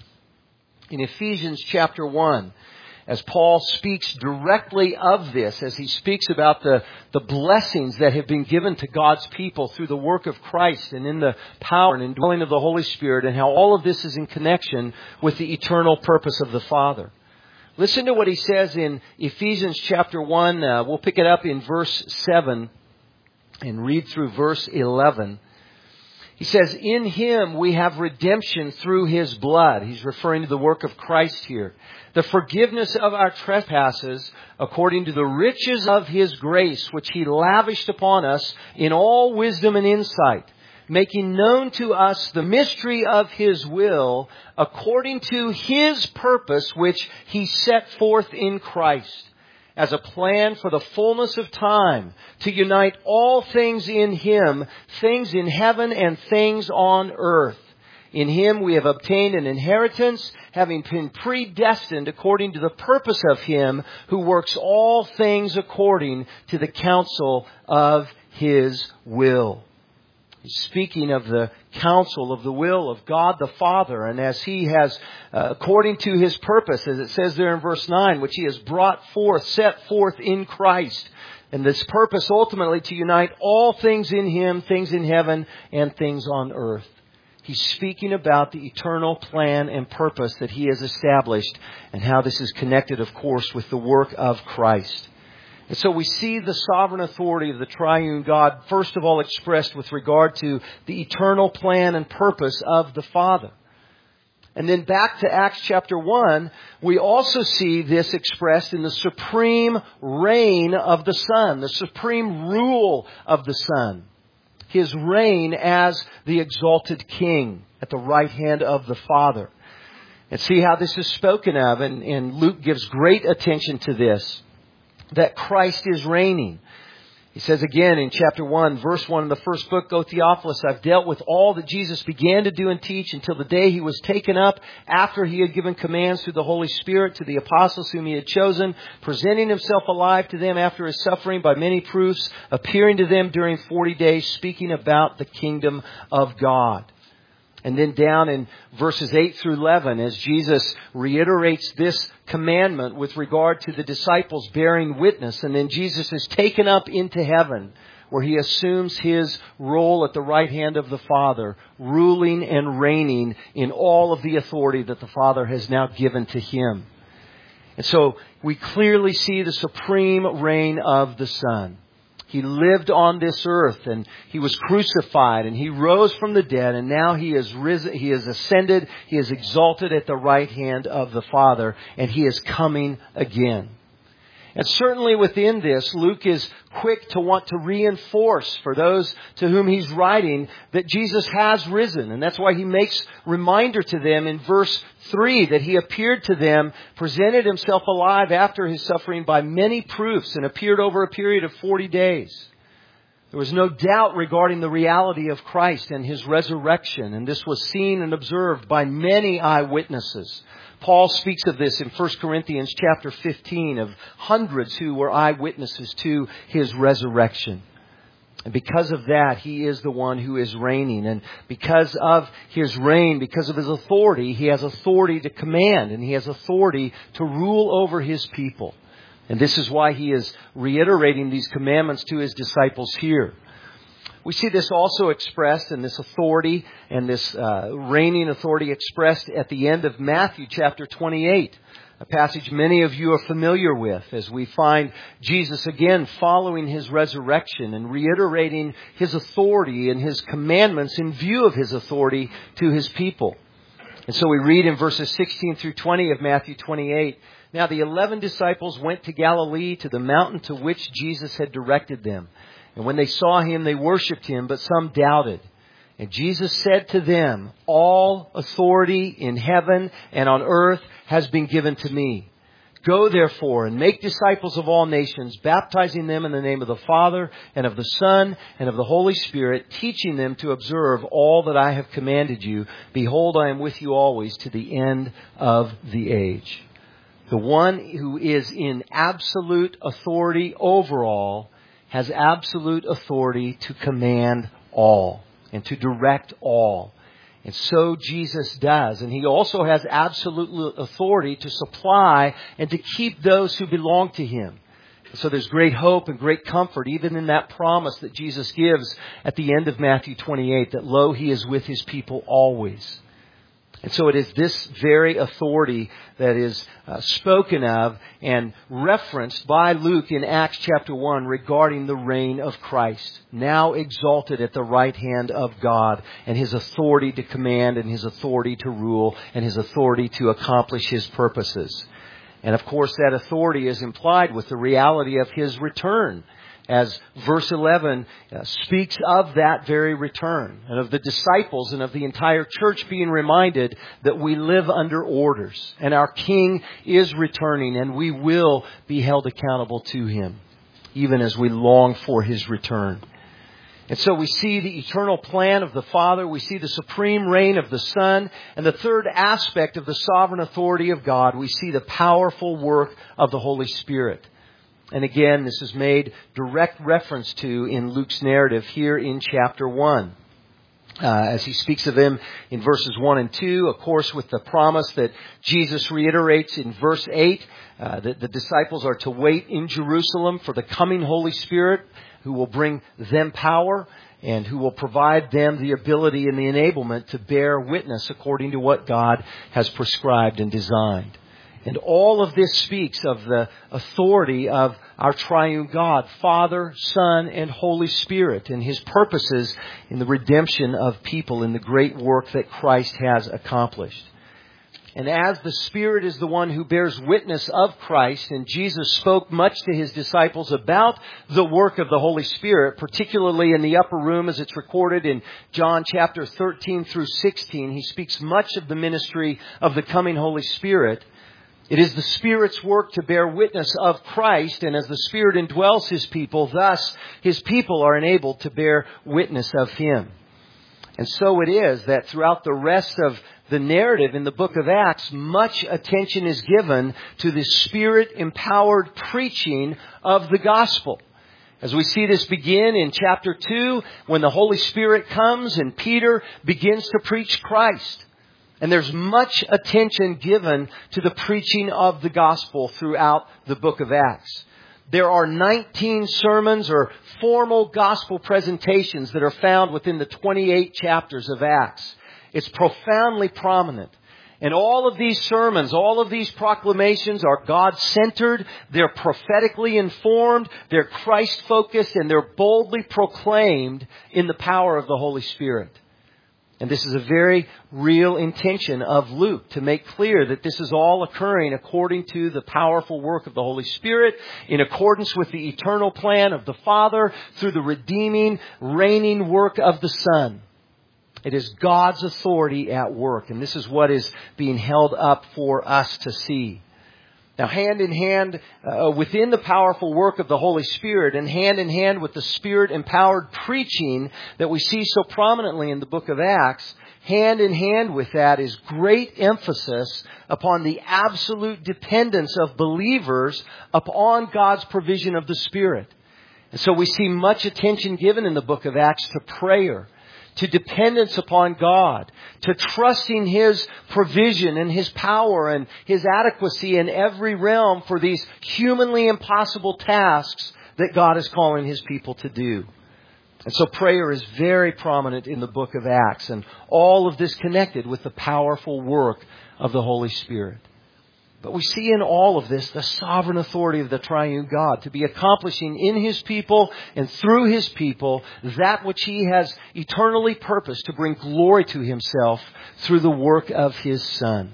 In Ephesians chapter 1, as Paul speaks directly of this, as he speaks about the blessings that have been given to God's people through the work of Christ and in the power and indwelling of the Holy Spirit, and how all of this is in connection with the eternal purpose of the Father. Listen to what he says in Ephesians chapter 1. We'll pick it up in verse 7 and read through verse 11. He says, in Him we have redemption through His blood. He's referring to the work of Christ here. The forgiveness of our trespasses according to the riches of His grace, which He lavished upon us in all wisdom and insight, making known to us the mystery of His will according to His purpose, which He set forth in Christ as a plan for the fullness of time, to unite all things in Him, things in heaven and things on earth. In Him we have obtained an inheritance, having been predestined according to the purpose of Him who works all things according to the counsel of His will. He's speaking of the counsel of the will of God the Father, and as He has, according to His purpose, as it says there in verse 9, which He has brought forth, set forth in Christ. And this purpose ultimately to unite all things in Him, things in heaven and things on earth. He's speaking about the eternal plan and purpose that He has established and how this is connected, of course, with the work of Christ. And so we see the sovereign authority of the triune God, first of all, expressed with regard to the eternal plan and purpose of the Father. And then back to Acts chapter 1, we also see this expressed in the supreme reign of the Son, the supreme rule of the Son. His reign as the exalted King at the right hand of the Father. And see how this is spoken of, and Luke gives great attention to this, that Christ is reigning. He says again in chapter 1, verse 1 in the first book, "O Theophilus, I've dealt with all that Jesus began to do and teach until the day He was taken up, after He had given commands through the Holy Spirit to the apostles whom He had chosen, presenting Himself alive to them after His suffering by many proofs, appearing to them during 40 days, speaking about the kingdom of God." And then down in verses 8 through 11, as Jesus reiterates this commandment with regard to the disciples bearing witness, and then Jesus is taken up into heaven, where He assumes His role at the right hand of the Father, ruling and reigning in all of the authority that the Father has now given to Him. And so we clearly see the supreme reign of the Son. He lived on this earth, and He was crucified, and He rose from the dead, and now He is risen, He is ascended, He is exalted at the right hand of the Father, and He is coming again. And certainly within this, Luke is quick to want to reinforce for those to whom he's writing that Jesus has risen. And that's why he makes reminder to them in verse 3 that He appeared to them, presented Himself alive after His suffering by many proofs, and appeared over a period of 40 days. There was no doubt regarding the reality of Christ and His resurrection, and this was seen and observed by many eyewitnesses. Paul speaks of this in 1 Corinthians chapter 15, of hundreds who were eyewitnesses to His resurrection. And because of that, He is the one who is reigning. And because of His reign, because of His authority, He has authority to command, and He has authority to rule over His people. And this is why He is reiterating these commandments to His disciples here. We see this also expressed in this authority and this reigning authority expressed at the end of Matthew chapter 28, a passage many of you are familiar with, as we find Jesus again following His resurrection and reiterating His authority and His commandments in view of His authority to His people. And so we read in verses 16 through 20 of Matthew 28, "Now the 11 disciples went to Galilee, to the mountain to which Jesus had directed them. And when they saw Him, they worshipped Him, but some doubted. And Jesus said to them, 'All authority in heaven and on earth has been given to me. Go therefore and make disciples of all nations, baptizing them in the name of the Father and of the Son and of the Holy Spirit, teaching them to observe all that I have commanded you. Behold, I am with you always to the end of the age.'" The one who is in absolute authority over all has absolute authority to command all and to direct all. And so Jesus does. And He also has absolute authority to supply and to keep those who belong to Him. So there's great hope and great comfort even in that promise that Jesus gives at the end of Matthew 28, that lo, He is with His people always. And so it is this very authority that is spoken of and referenced by Luke in Acts chapter 1 regarding the reign of Christ, now exalted at the right hand of God, and His authority to command and His authority to rule and His authority to accomplish His purposes. And of course that authority is implied with the reality of His return, as verse 11 speaks of that very return, and of the disciples and of the entire church being reminded that we live under orders, and our King is returning, and we will be held accountable to Him, even as we long for His return. And so we see the eternal plan of the Father, we see the supreme reign of the Son, and the third aspect of the sovereign authority of God, we see the powerful work of the Holy Spirit. And again, this is made direct reference to in Luke's narrative here in chapter 1. as he speaks of them in verses 1 and 2, of course, with the promise that Jesus reiterates in verse 8, that the disciples are to wait in Jerusalem for the coming Holy Spirit, who will bring them power and who will provide them the ability and the enablement to bear witness according to what God has prescribed and designed. And all of this speaks of the authority of our triune God, Father, Son, and Holy Spirit, and His purposes in the redemption of people in the great work that Christ has accomplished. And as the Spirit is the one who bears witness of Christ, and Jesus spoke much to His disciples about the work of the Holy Spirit, particularly in the upper room as it's recorded in John chapter 13 through 16, He speaks much of the ministry of the coming Holy Spirit. It is the Spirit's work to bear witness of Christ, and as the Spirit indwells His people, thus His people are enabled to bear witness of Him. And so it is that throughout the rest of the narrative in the book of Acts, much attention is given to the Spirit-empowered preaching of the gospel. As we see this begin in chapter 2, when the Holy Spirit comes and Peter begins to preach Christ. And there's much attention given to the preaching of the gospel throughout the book of Acts. There are 19 sermons or formal gospel presentations that are found within the 28 chapters of Acts. It's profoundly prominent. And all of these sermons, all of these proclamations are God-centered, they're prophetically informed, they're Christ-focused, and they're boldly proclaimed in the power of the Holy Spirit. And this is a very real intention of Luke, to make clear that this is all occurring according to the powerful work of the Holy Spirit, in accordance with the eternal plan of the Father, through the redeeming, reigning work of the Son. It is God's authority at work, and this is what is being held up for us to see. Now, hand in hand within the powerful work of the Holy Spirit, and hand in hand with the Spirit-empowered preaching that we see so prominently in the book of Acts, hand in hand with that is great emphasis upon the absolute dependence of believers upon God's provision of the Spirit. And so we see much attention given in the book of Acts to prayer, to dependence upon God, to trusting His provision and His power and His adequacy in every realm for these humanly impossible tasks that God is calling His people to do. And so prayer is very prominent in the book of Acts, and all of this connected with the powerful work of the Holy Spirit. But we see in all of this the sovereign authority of the triune God to be accomplishing in His people and through His people that which He has eternally purposed to bring glory to Himself through the work of His Son.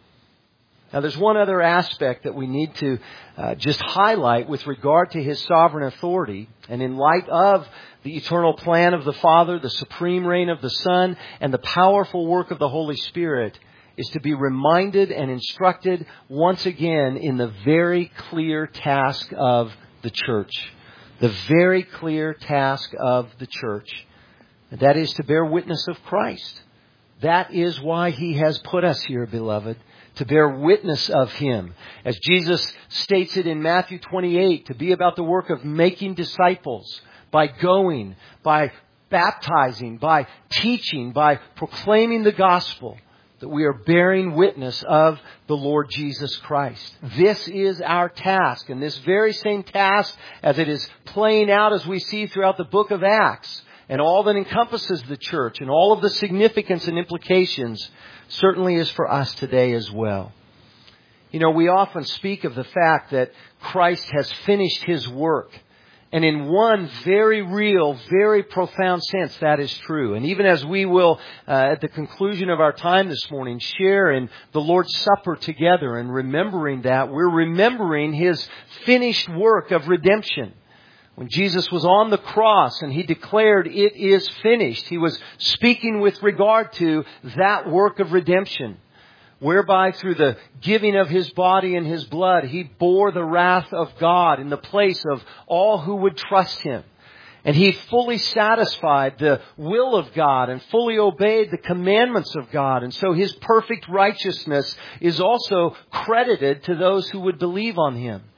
Now, there's one other aspect that we need to just highlight with regard to His sovereign authority. And in light of the eternal plan of the Father, the supreme reign of the Son, and the powerful work of the Holy Spirit, is to be reminded and instructed once again in the very clear task of the church. The very clear task of the church. And that is to bear witness of Christ. That is why He has put us here, beloved, to bear witness of Him. As Jesus states it in Matthew 28, to be about the work of making disciples by going, by baptizing, by teaching, by proclaiming the gospel, that we are bearing witness of the Lord Jesus Christ. This is our task, and this very same task, as it is playing out as we see throughout the book of Acts, and all that encompasses the church, and all of the significance and implications, certainly is for us today as well. You know, we often speak of the fact that Christ has finished His work. And in one very real, very profound sense, that is true. And even as we will, at the conclusion of our time this morning, share in the Lord's Supper together and remembering that, we're remembering His finished work of redemption. When Jesus was on the cross and He declared, "It is finished," He was speaking with regard to that work of redemption, whereby through the giving of His body and His blood, He bore the wrath of God in the place of all who would trust Him. And He fully satisfied the will of God and fully obeyed the commandments of God. And so His perfect righteousness is also credited to those who would believe on Him.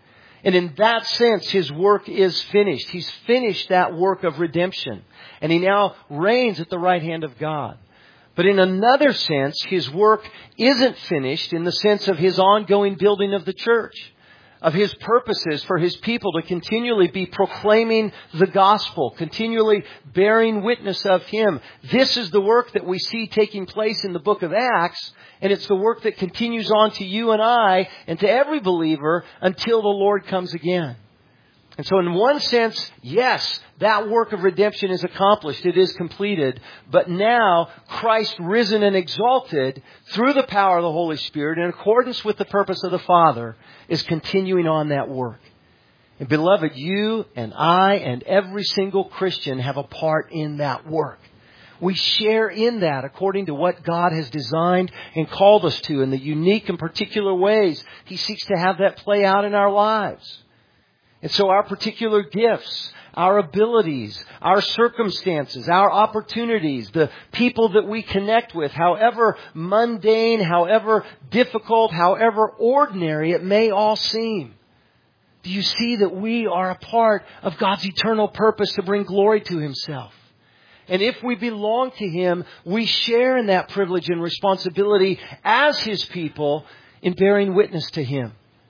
And in that sense, His work is finished. He's finished that work of redemption. And He now reigns at the right hand of God. But in another sense, His work isn't finished in the sense of His ongoing building of the church, of His purposes for His people to continually be proclaiming the gospel, continually bearing witness of Him. This is the work that we see taking place in the book of Acts, and it's the work that continues on to you and I and to every believer until the Lord comes again. And so in one sense, yes, that work of redemption is accomplished. It is completed. But now, Christ risen and exalted through the power of the Holy Spirit in accordance with the purpose of the Father is continuing on that work. And beloved, you and I and every single Christian have a part in that work. We share in that according to what God has designed and called us to in the unique and particular ways He seeks to have that play out in our lives. And so our particular gifts, our abilities, our circumstances, our opportunities, the people that we connect with, however mundane, however difficult, however ordinary it may all seem. Do you see that we are a part of God's eternal purpose to bring glory to Himself? And if we belong to Him, we share in that privilege and responsibility as His people in bearing witness to Him.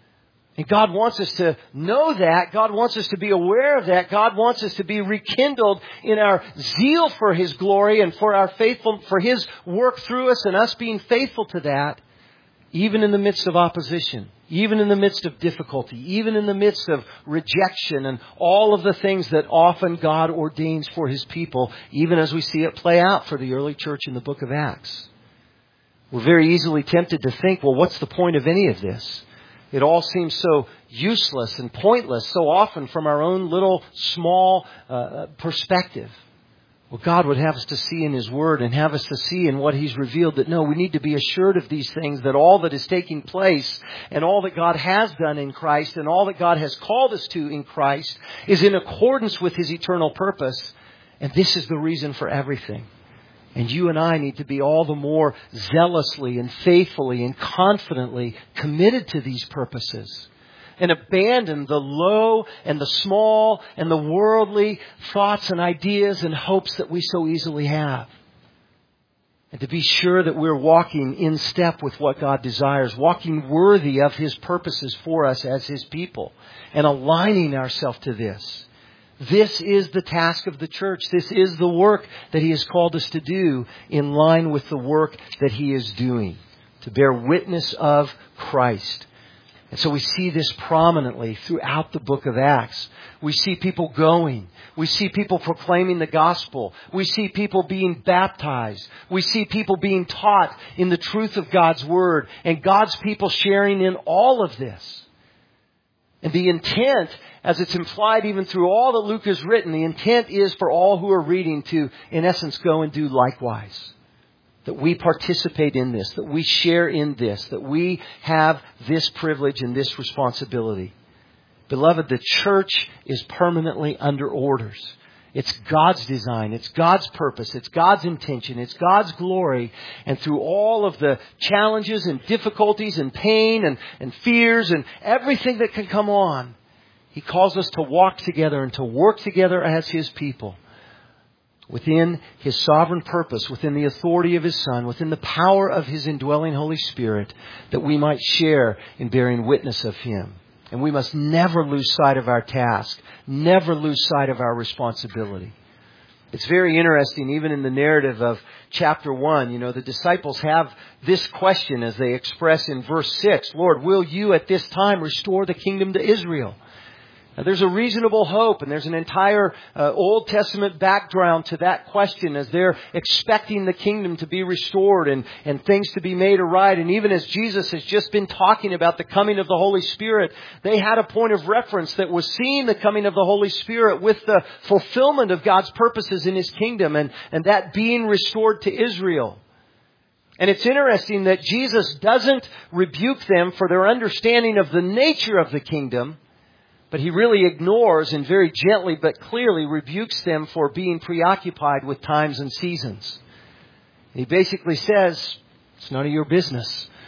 And God wants us to know that. God wants us to be aware of that. God wants us to be rekindled in our zeal for His glory and for His work through us and us being faithful to that, even in the midst of opposition, even in the midst of difficulty, even in the midst of rejection and all of the things that often God ordains for His people, even as we see it play out for the early church in the book of Acts. We're very easily tempted to think, well, what's the point of any of this? It all seems so useless and pointless so often from our own little small perspective. Well, God would have us to see in His Word and have us to see in what He's revealed that no, we need to be assured of these things, that all that is taking place and all that God has done in Christ and all that God has called us to in Christ is in accordance with His eternal purpose. And this is the reason for everything. And you and I need to be all the more zealously and faithfully and confidently committed to these purposes and abandon the low and the small and the worldly thoughts and ideas and hopes that we so easily have. And to be sure that we're walking in step with what God desires, walking worthy of His purposes for us as His people and aligning ourselves to this. This is the task of the church. This is the work that He has called us to do in line with the work that He is doing, to bear witness of Christ. And so we see this prominently throughout the book of Acts. We see people going. We see people proclaiming the gospel. We see people being baptized. We see people being taught in the truth of God's Word, and God's people sharing in all of this. And the intent, as it's implied even through all that Luke has written, the intent is for all who are reading to, in essence, go and do likewise. That we participate in this, that we share in this, that we have this privilege and this responsibility. Beloved, the church is permanently under orders. It's God's design. It's God's purpose. It's God's intention. It's God's glory. And through all of the challenges and difficulties and pain and fears and everything that can come on, He calls us to walk together and to work together as His people within His sovereign purpose, within the authority of His Son, within the power of His indwelling Holy Spirit, that we might share in bearing witness of Him. And we must never lose sight of our task, never lose sight of our responsibility. It's very interesting, even in the narrative of chapter 1, the disciples have this question as they express in verse 6, Lord, will You at this time restore the kingdom to Israel? Now, there's a reasonable hope, and there's an entire Old Testament background to that question as they're expecting the kingdom to be restored and things to be made aright. And even as Jesus has just been talking about the coming of the Holy Spirit, they had a point of reference that was seeing the coming of the Holy Spirit with the fulfillment of God's purposes in His kingdom and that being restored to Israel. And it's interesting that Jesus doesn't rebuke them for their understanding of the nature of the kingdom, but He really ignores and very gently but clearly rebukes them for being preoccupied with times and seasons. He basically says, it's none of your business.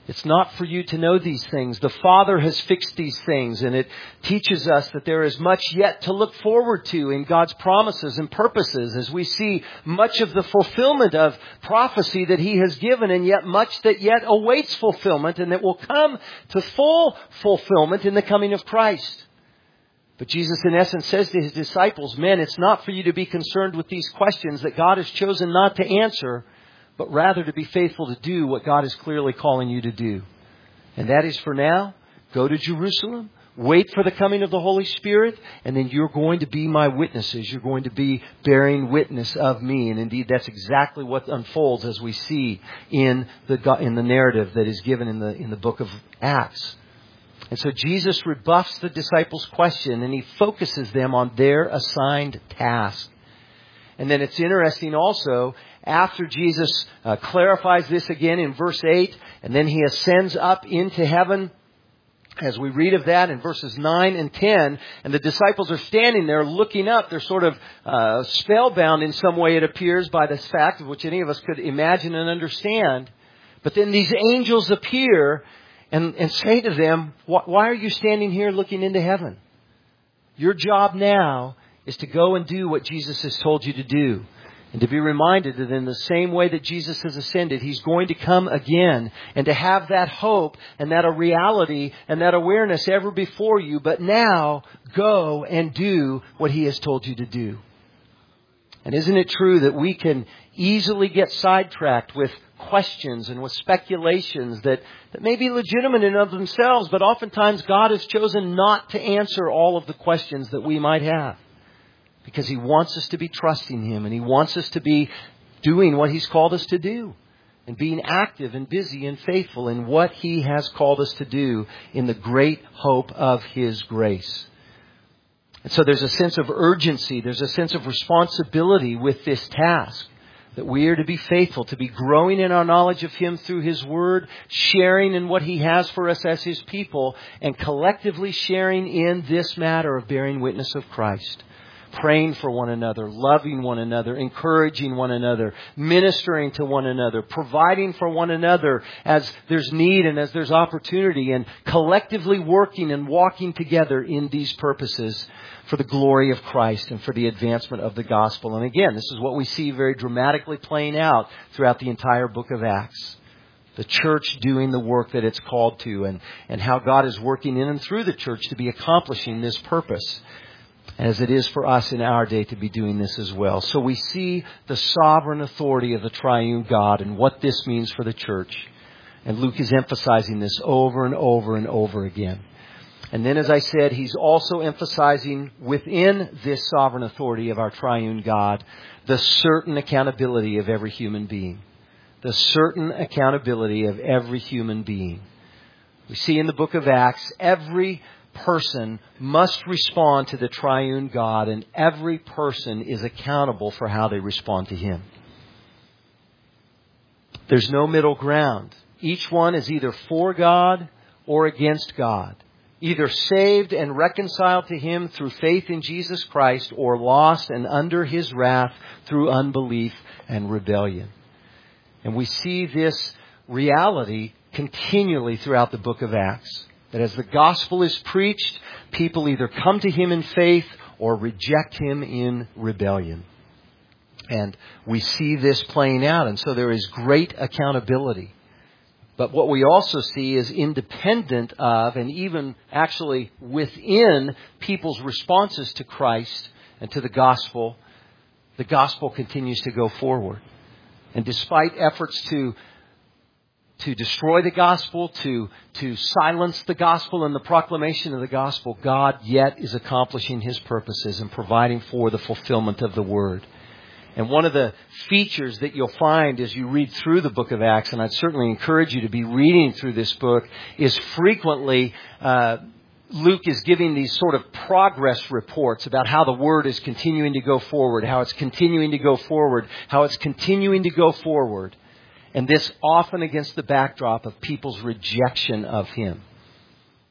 It's not for you to know these things. The Father has fixed these things, and it teaches us that there is much yet to look forward to in God's promises and purposes as we see much of the fulfillment of prophecy that He has given, and yet much that yet awaits fulfillment and that will come to full fulfillment in the coming of Christ. But Jesus, in essence, says to His disciples, men, it's not for you to be concerned with these questions that God has chosen not to answer, but rather to be faithful to do what God is clearly calling you to do. And that is for now, go to Jerusalem, wait for the coming of the Holy Spirit, and then you're going to be my witnesses. You're going to be bearing witness of me. And indeed, that's exactly what unfolds as we see in the narrative that is given in the book of Acts. And so Jesus rebuffs the disciples' question, and He focuses them on their assigned task. And then it's interesting also, after Jesus clarifies this again in verse 8, and then He ascends up into heaven, as we read of that in verses 9 and 10, and the disciples are standing there looking up. They're sort of spellbound in some way, it appears, by this fact, of which any of us could imagine and understand. But then these angels appear and say to them, why are you standing here looking into heaven? Your job now is to go and do what Jesus has told you to do. And to be reminded that in the same way that Jesus has ascended, He's going to come again. And to have that hope and that a reality and that awareness ever before you. But now, go and do what He has told you to do. And isn't it true that we can easily get sidetracked with questions and with speculations that may be legitimate in and of themselves, but oftentimes God has chosen not to answer all of the questions that we might have. Because He wants us to be trusting Him, and He wants us to be doing what He's called us to do. And being active and busy and faithful in what He has called us to do in the great hope of His grace. And so there's a sense of urgency, there's a sense of responsibility with this task. That we are to be faithful, to be growing in our knowledge of Him through His Word, sharing in what He has for us as His people, and collectively sharing in this matter of bearing witness of Christ. Praying for one another, loving one another, encouraging one another, ministering to one another, providing for one another as there's need and as there's opportunity, and collectively working and walking together in these purposes for the glory of Christ and for the advancement of the gospel. And again, this is what we see very dramatically playing out throughout the entire book of Acts. The church doing the work that it's called to, and how God is working in and through the church to be accomplishing this purpose, as it is for us in our day to be doing this as well. So we see the sovereign authority of the triune God and what this means for the church. And Luke is emphasizing this over and over and over again. And then, as I said, he's also emphasizing within this sovereign authority of our triune God the certain accountability of every human being. The certain accountability of every human being. We see in the book of Acts, every person must respond to the triune God, and every person is accountable for how they respond to Him. There's no middle ground. Each one is either for God or against God. Either saved and reconciled to Him through faith in Jesus Christ, or lost and under His wrath through unbelief and rebellion. And we see this reality continually throughout the book of Acts. That as the gospel is preached, people either come to Him in faith or reject Him in rebellion. And we see this playing out. And so there is great accountability. But what we also see is independent of, and even actually within people's responses to Christ and to the gospel continues to go forward. And despite efforts to destroy the gospel, to silence the gospel and the proclamation of the gospel, God yet is accomplishing His purposes and providing for the fulfillment of the Word. And one of the features that you'll find as you read through the book of Acts, and I'd certainly encourage you to be reading through this book, is frequently Luke is giving these sort of progress reports about how the Word is continuing to go forward, how it's continuing to go forward, how it's continuing to go forward. And this often against the backdrop of people's rejection of Him.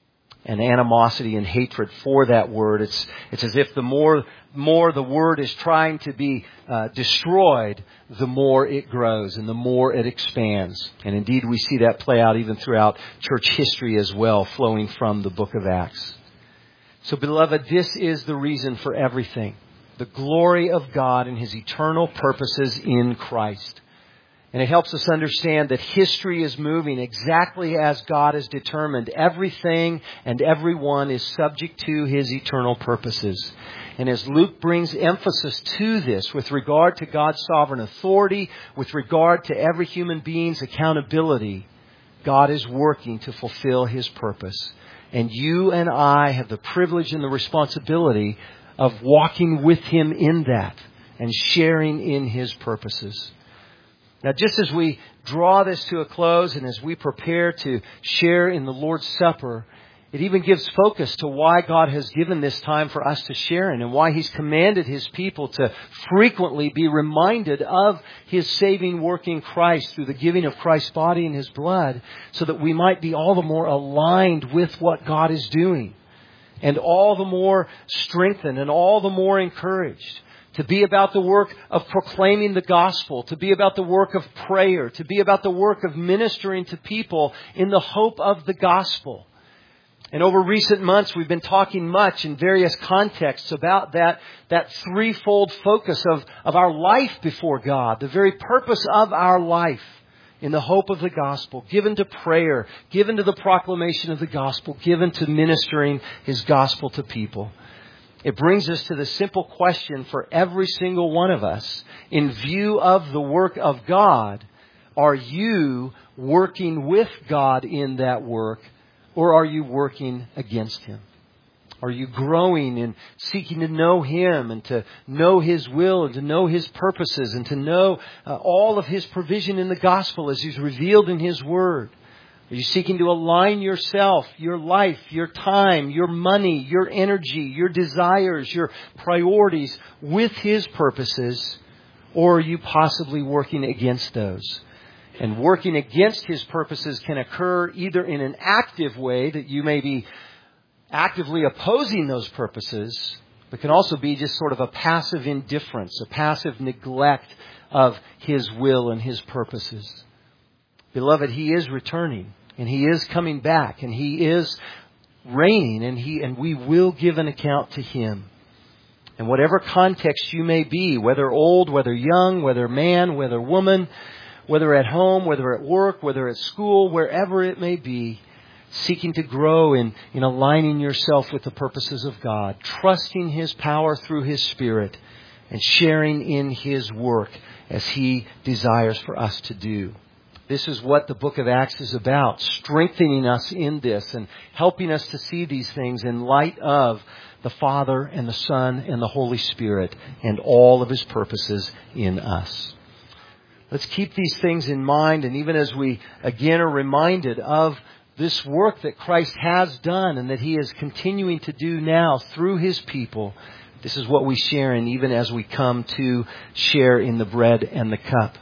and animosity and hatred for that word. It's as if the more the word is trying to be destroyed, the more it grows and the more it expands. And indeed, we see that play out even throughout church history as well, flowing from the book of Acts. So, beloved, this is the reason for everything. The glory of God and His eternal purposes in Christ. And it helps us understand that history is moving exactly as God has determined. Everything and everyone is subject to His eternal purposes. And as Luke brings emphasis to this with regard to God's sovereign authority, with regard to every human being's accountability, God is working to fulfill His purpose. And you and I have the privilege and the responsibility of walking with Him in that and sharing in His purposes. Now, just as we draw this to a close and as we prepare to share in the Lord's Supper, it even gives focus to why God has given this time for us to share in and why He's commanded His people to frequently be reminded of His saving work in Christ through the giving of Christ's body and His blood, so that we might be all the more aligned with what God is doing and all the more strengthened and all the more encouraged to be about the work of proclaiming the gospel, to be about the work of prayer, to be about the work of ministering to people in the hope of the gospel. And over recent months, we've been talking much in various contexts about that threefold focus of our life before God, the very purpose of our life in the hope of the gospel, given to prayer, given to the proclamation of the gospel, given to ministering His gospel to people. It brings us to the simple question for every single one of us. In view of the work of God, are you working with God in that work, or are you working against Him? Are you growing and seeking to know Him and to know His will and to know His purposes and to know all of His provision in the gospel as He's revealed in His Word? Are you seeking to align yourself, your life, your time, your money, your energy, your desires, your priorities with His purposes? Or are you possibly working against those? And working against His purposes can occur either in an active way, that you may be actively opposing those purposes, but can also be just sort of a passive indifference, a passive neglect of His will and His purposes. Beloved, He is returning, and He is coming back, and He is reigning, and we will give an account to Him. And whatever context you may be, whether old, whether young, whether man, whether woman, whether at home, whether at work, whether at school, wherever it may be, seeking to grow in aligning yourself with the purposes of God, trusting His power through His Spirit, and sharing in His work as He desires for us to do. This is what the book of Acts is about, strengthening us in this and helping us to see these things in light of the Father and the Son and the Holy Spirit and all of His purposes in us. Let's keep these things in mind, and even as we again are reminded of this work that Christ has done and that He is continuing to do now through His people, this is what we share in even as we come to share in the bread and the cup.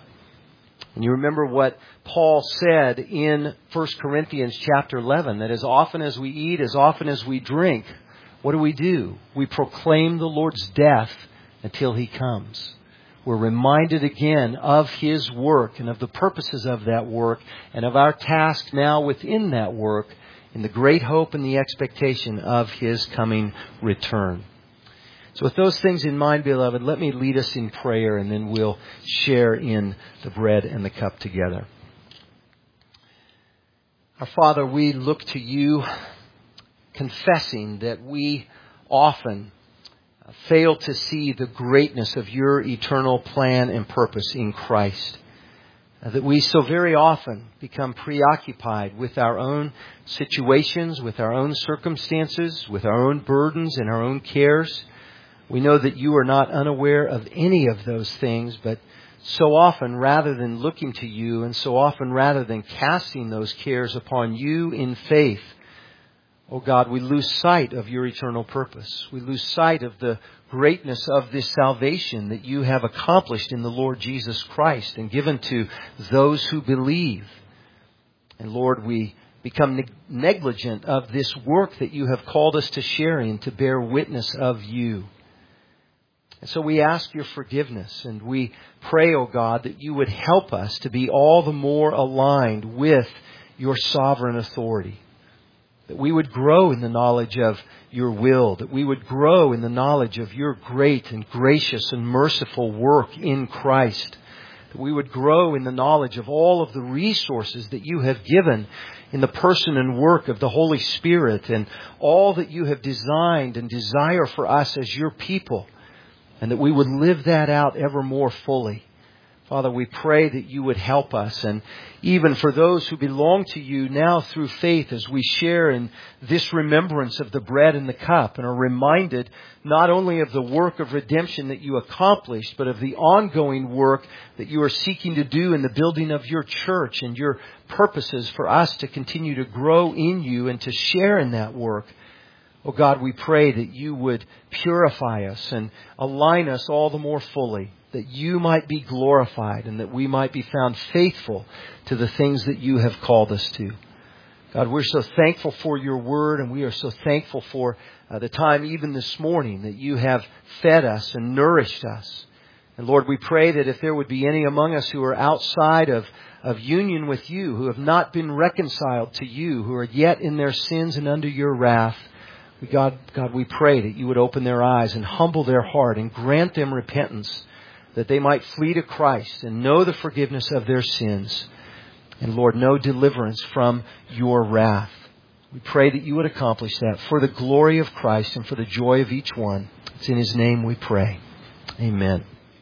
And you remember what Paul said in 1 Corinthians chapter 11, that as often as we eat, as often as we drink, what do? We proclaim the Lord's death until He comes. We're reminded again of His work and of the purposes of that work and of our task now within that work in the great hope and the expectation of His coming return. So with those things in mind, beloved, let me lead us in prayer, and then we'll share in the bread and the cup together. Our Father, we look to You, confessing that we often fail to see the greatness of Your eternal plan and purpose in Christ. That we so very often become preoccupied with our own situations, with our own circumstances, with our own burdens and our own cares. We know that You are not unaware of any of those things, but so often, rather than looking to You, and so often rather than casting those cares upon You in faith, oh God, we lose sight of Your eternal purpose. We lose sight of the greatness of this salvation that You have accomplished in the Lord Jesus Christ and given to those who believe. And Lord, we become negligent of this work that you have called us to share in, to bear witness of you. And so we ask your forgiveness, and we pray, O God, that you would help us to be all the more aligned with your sovereign authority. That we would grow in the knowledge of your will, that we would grow in the knowledge of your great and gracious and merciful work in Christ. That we would grow in the knowledge of all of the resources that you have given in the person and work of the Holy Spirit, and all that you have designed and desire for us as your people, and that we would live that out ever more fully. Father, we pray that you would help us, and even for those who belong to you now through faith, as we share in this remembrance of the bread and the cup, and are reminded not only of the work of redemption that you accomplished, but of the ongoing work that you are seeking to do in the building of your church, and your purposes for us to continue to grow in you and to share in that work. Oh God, we pray that you would purify us and align us all the more fully, that you might be glorified and that we might be found faithful to the things that you have called us to. God, we're so thankful for your word, and we are so thankful for the time even this morning that you have fed us and nourished us. And Lord, we pray that if there would be any among us who are outside of union with you, who have not been reconciled to you, who are yet in their sins and under your wrath, God, we pray that you would open their eyes and humble their heart and grant them repentance, that they might flee to Christ and know the forgiveness of their sins. And Lord, know deliverance from your wrath. We pray that you would accomplish that for the glory of Christ and for the joy of each one. It's in his name we pray. Amen.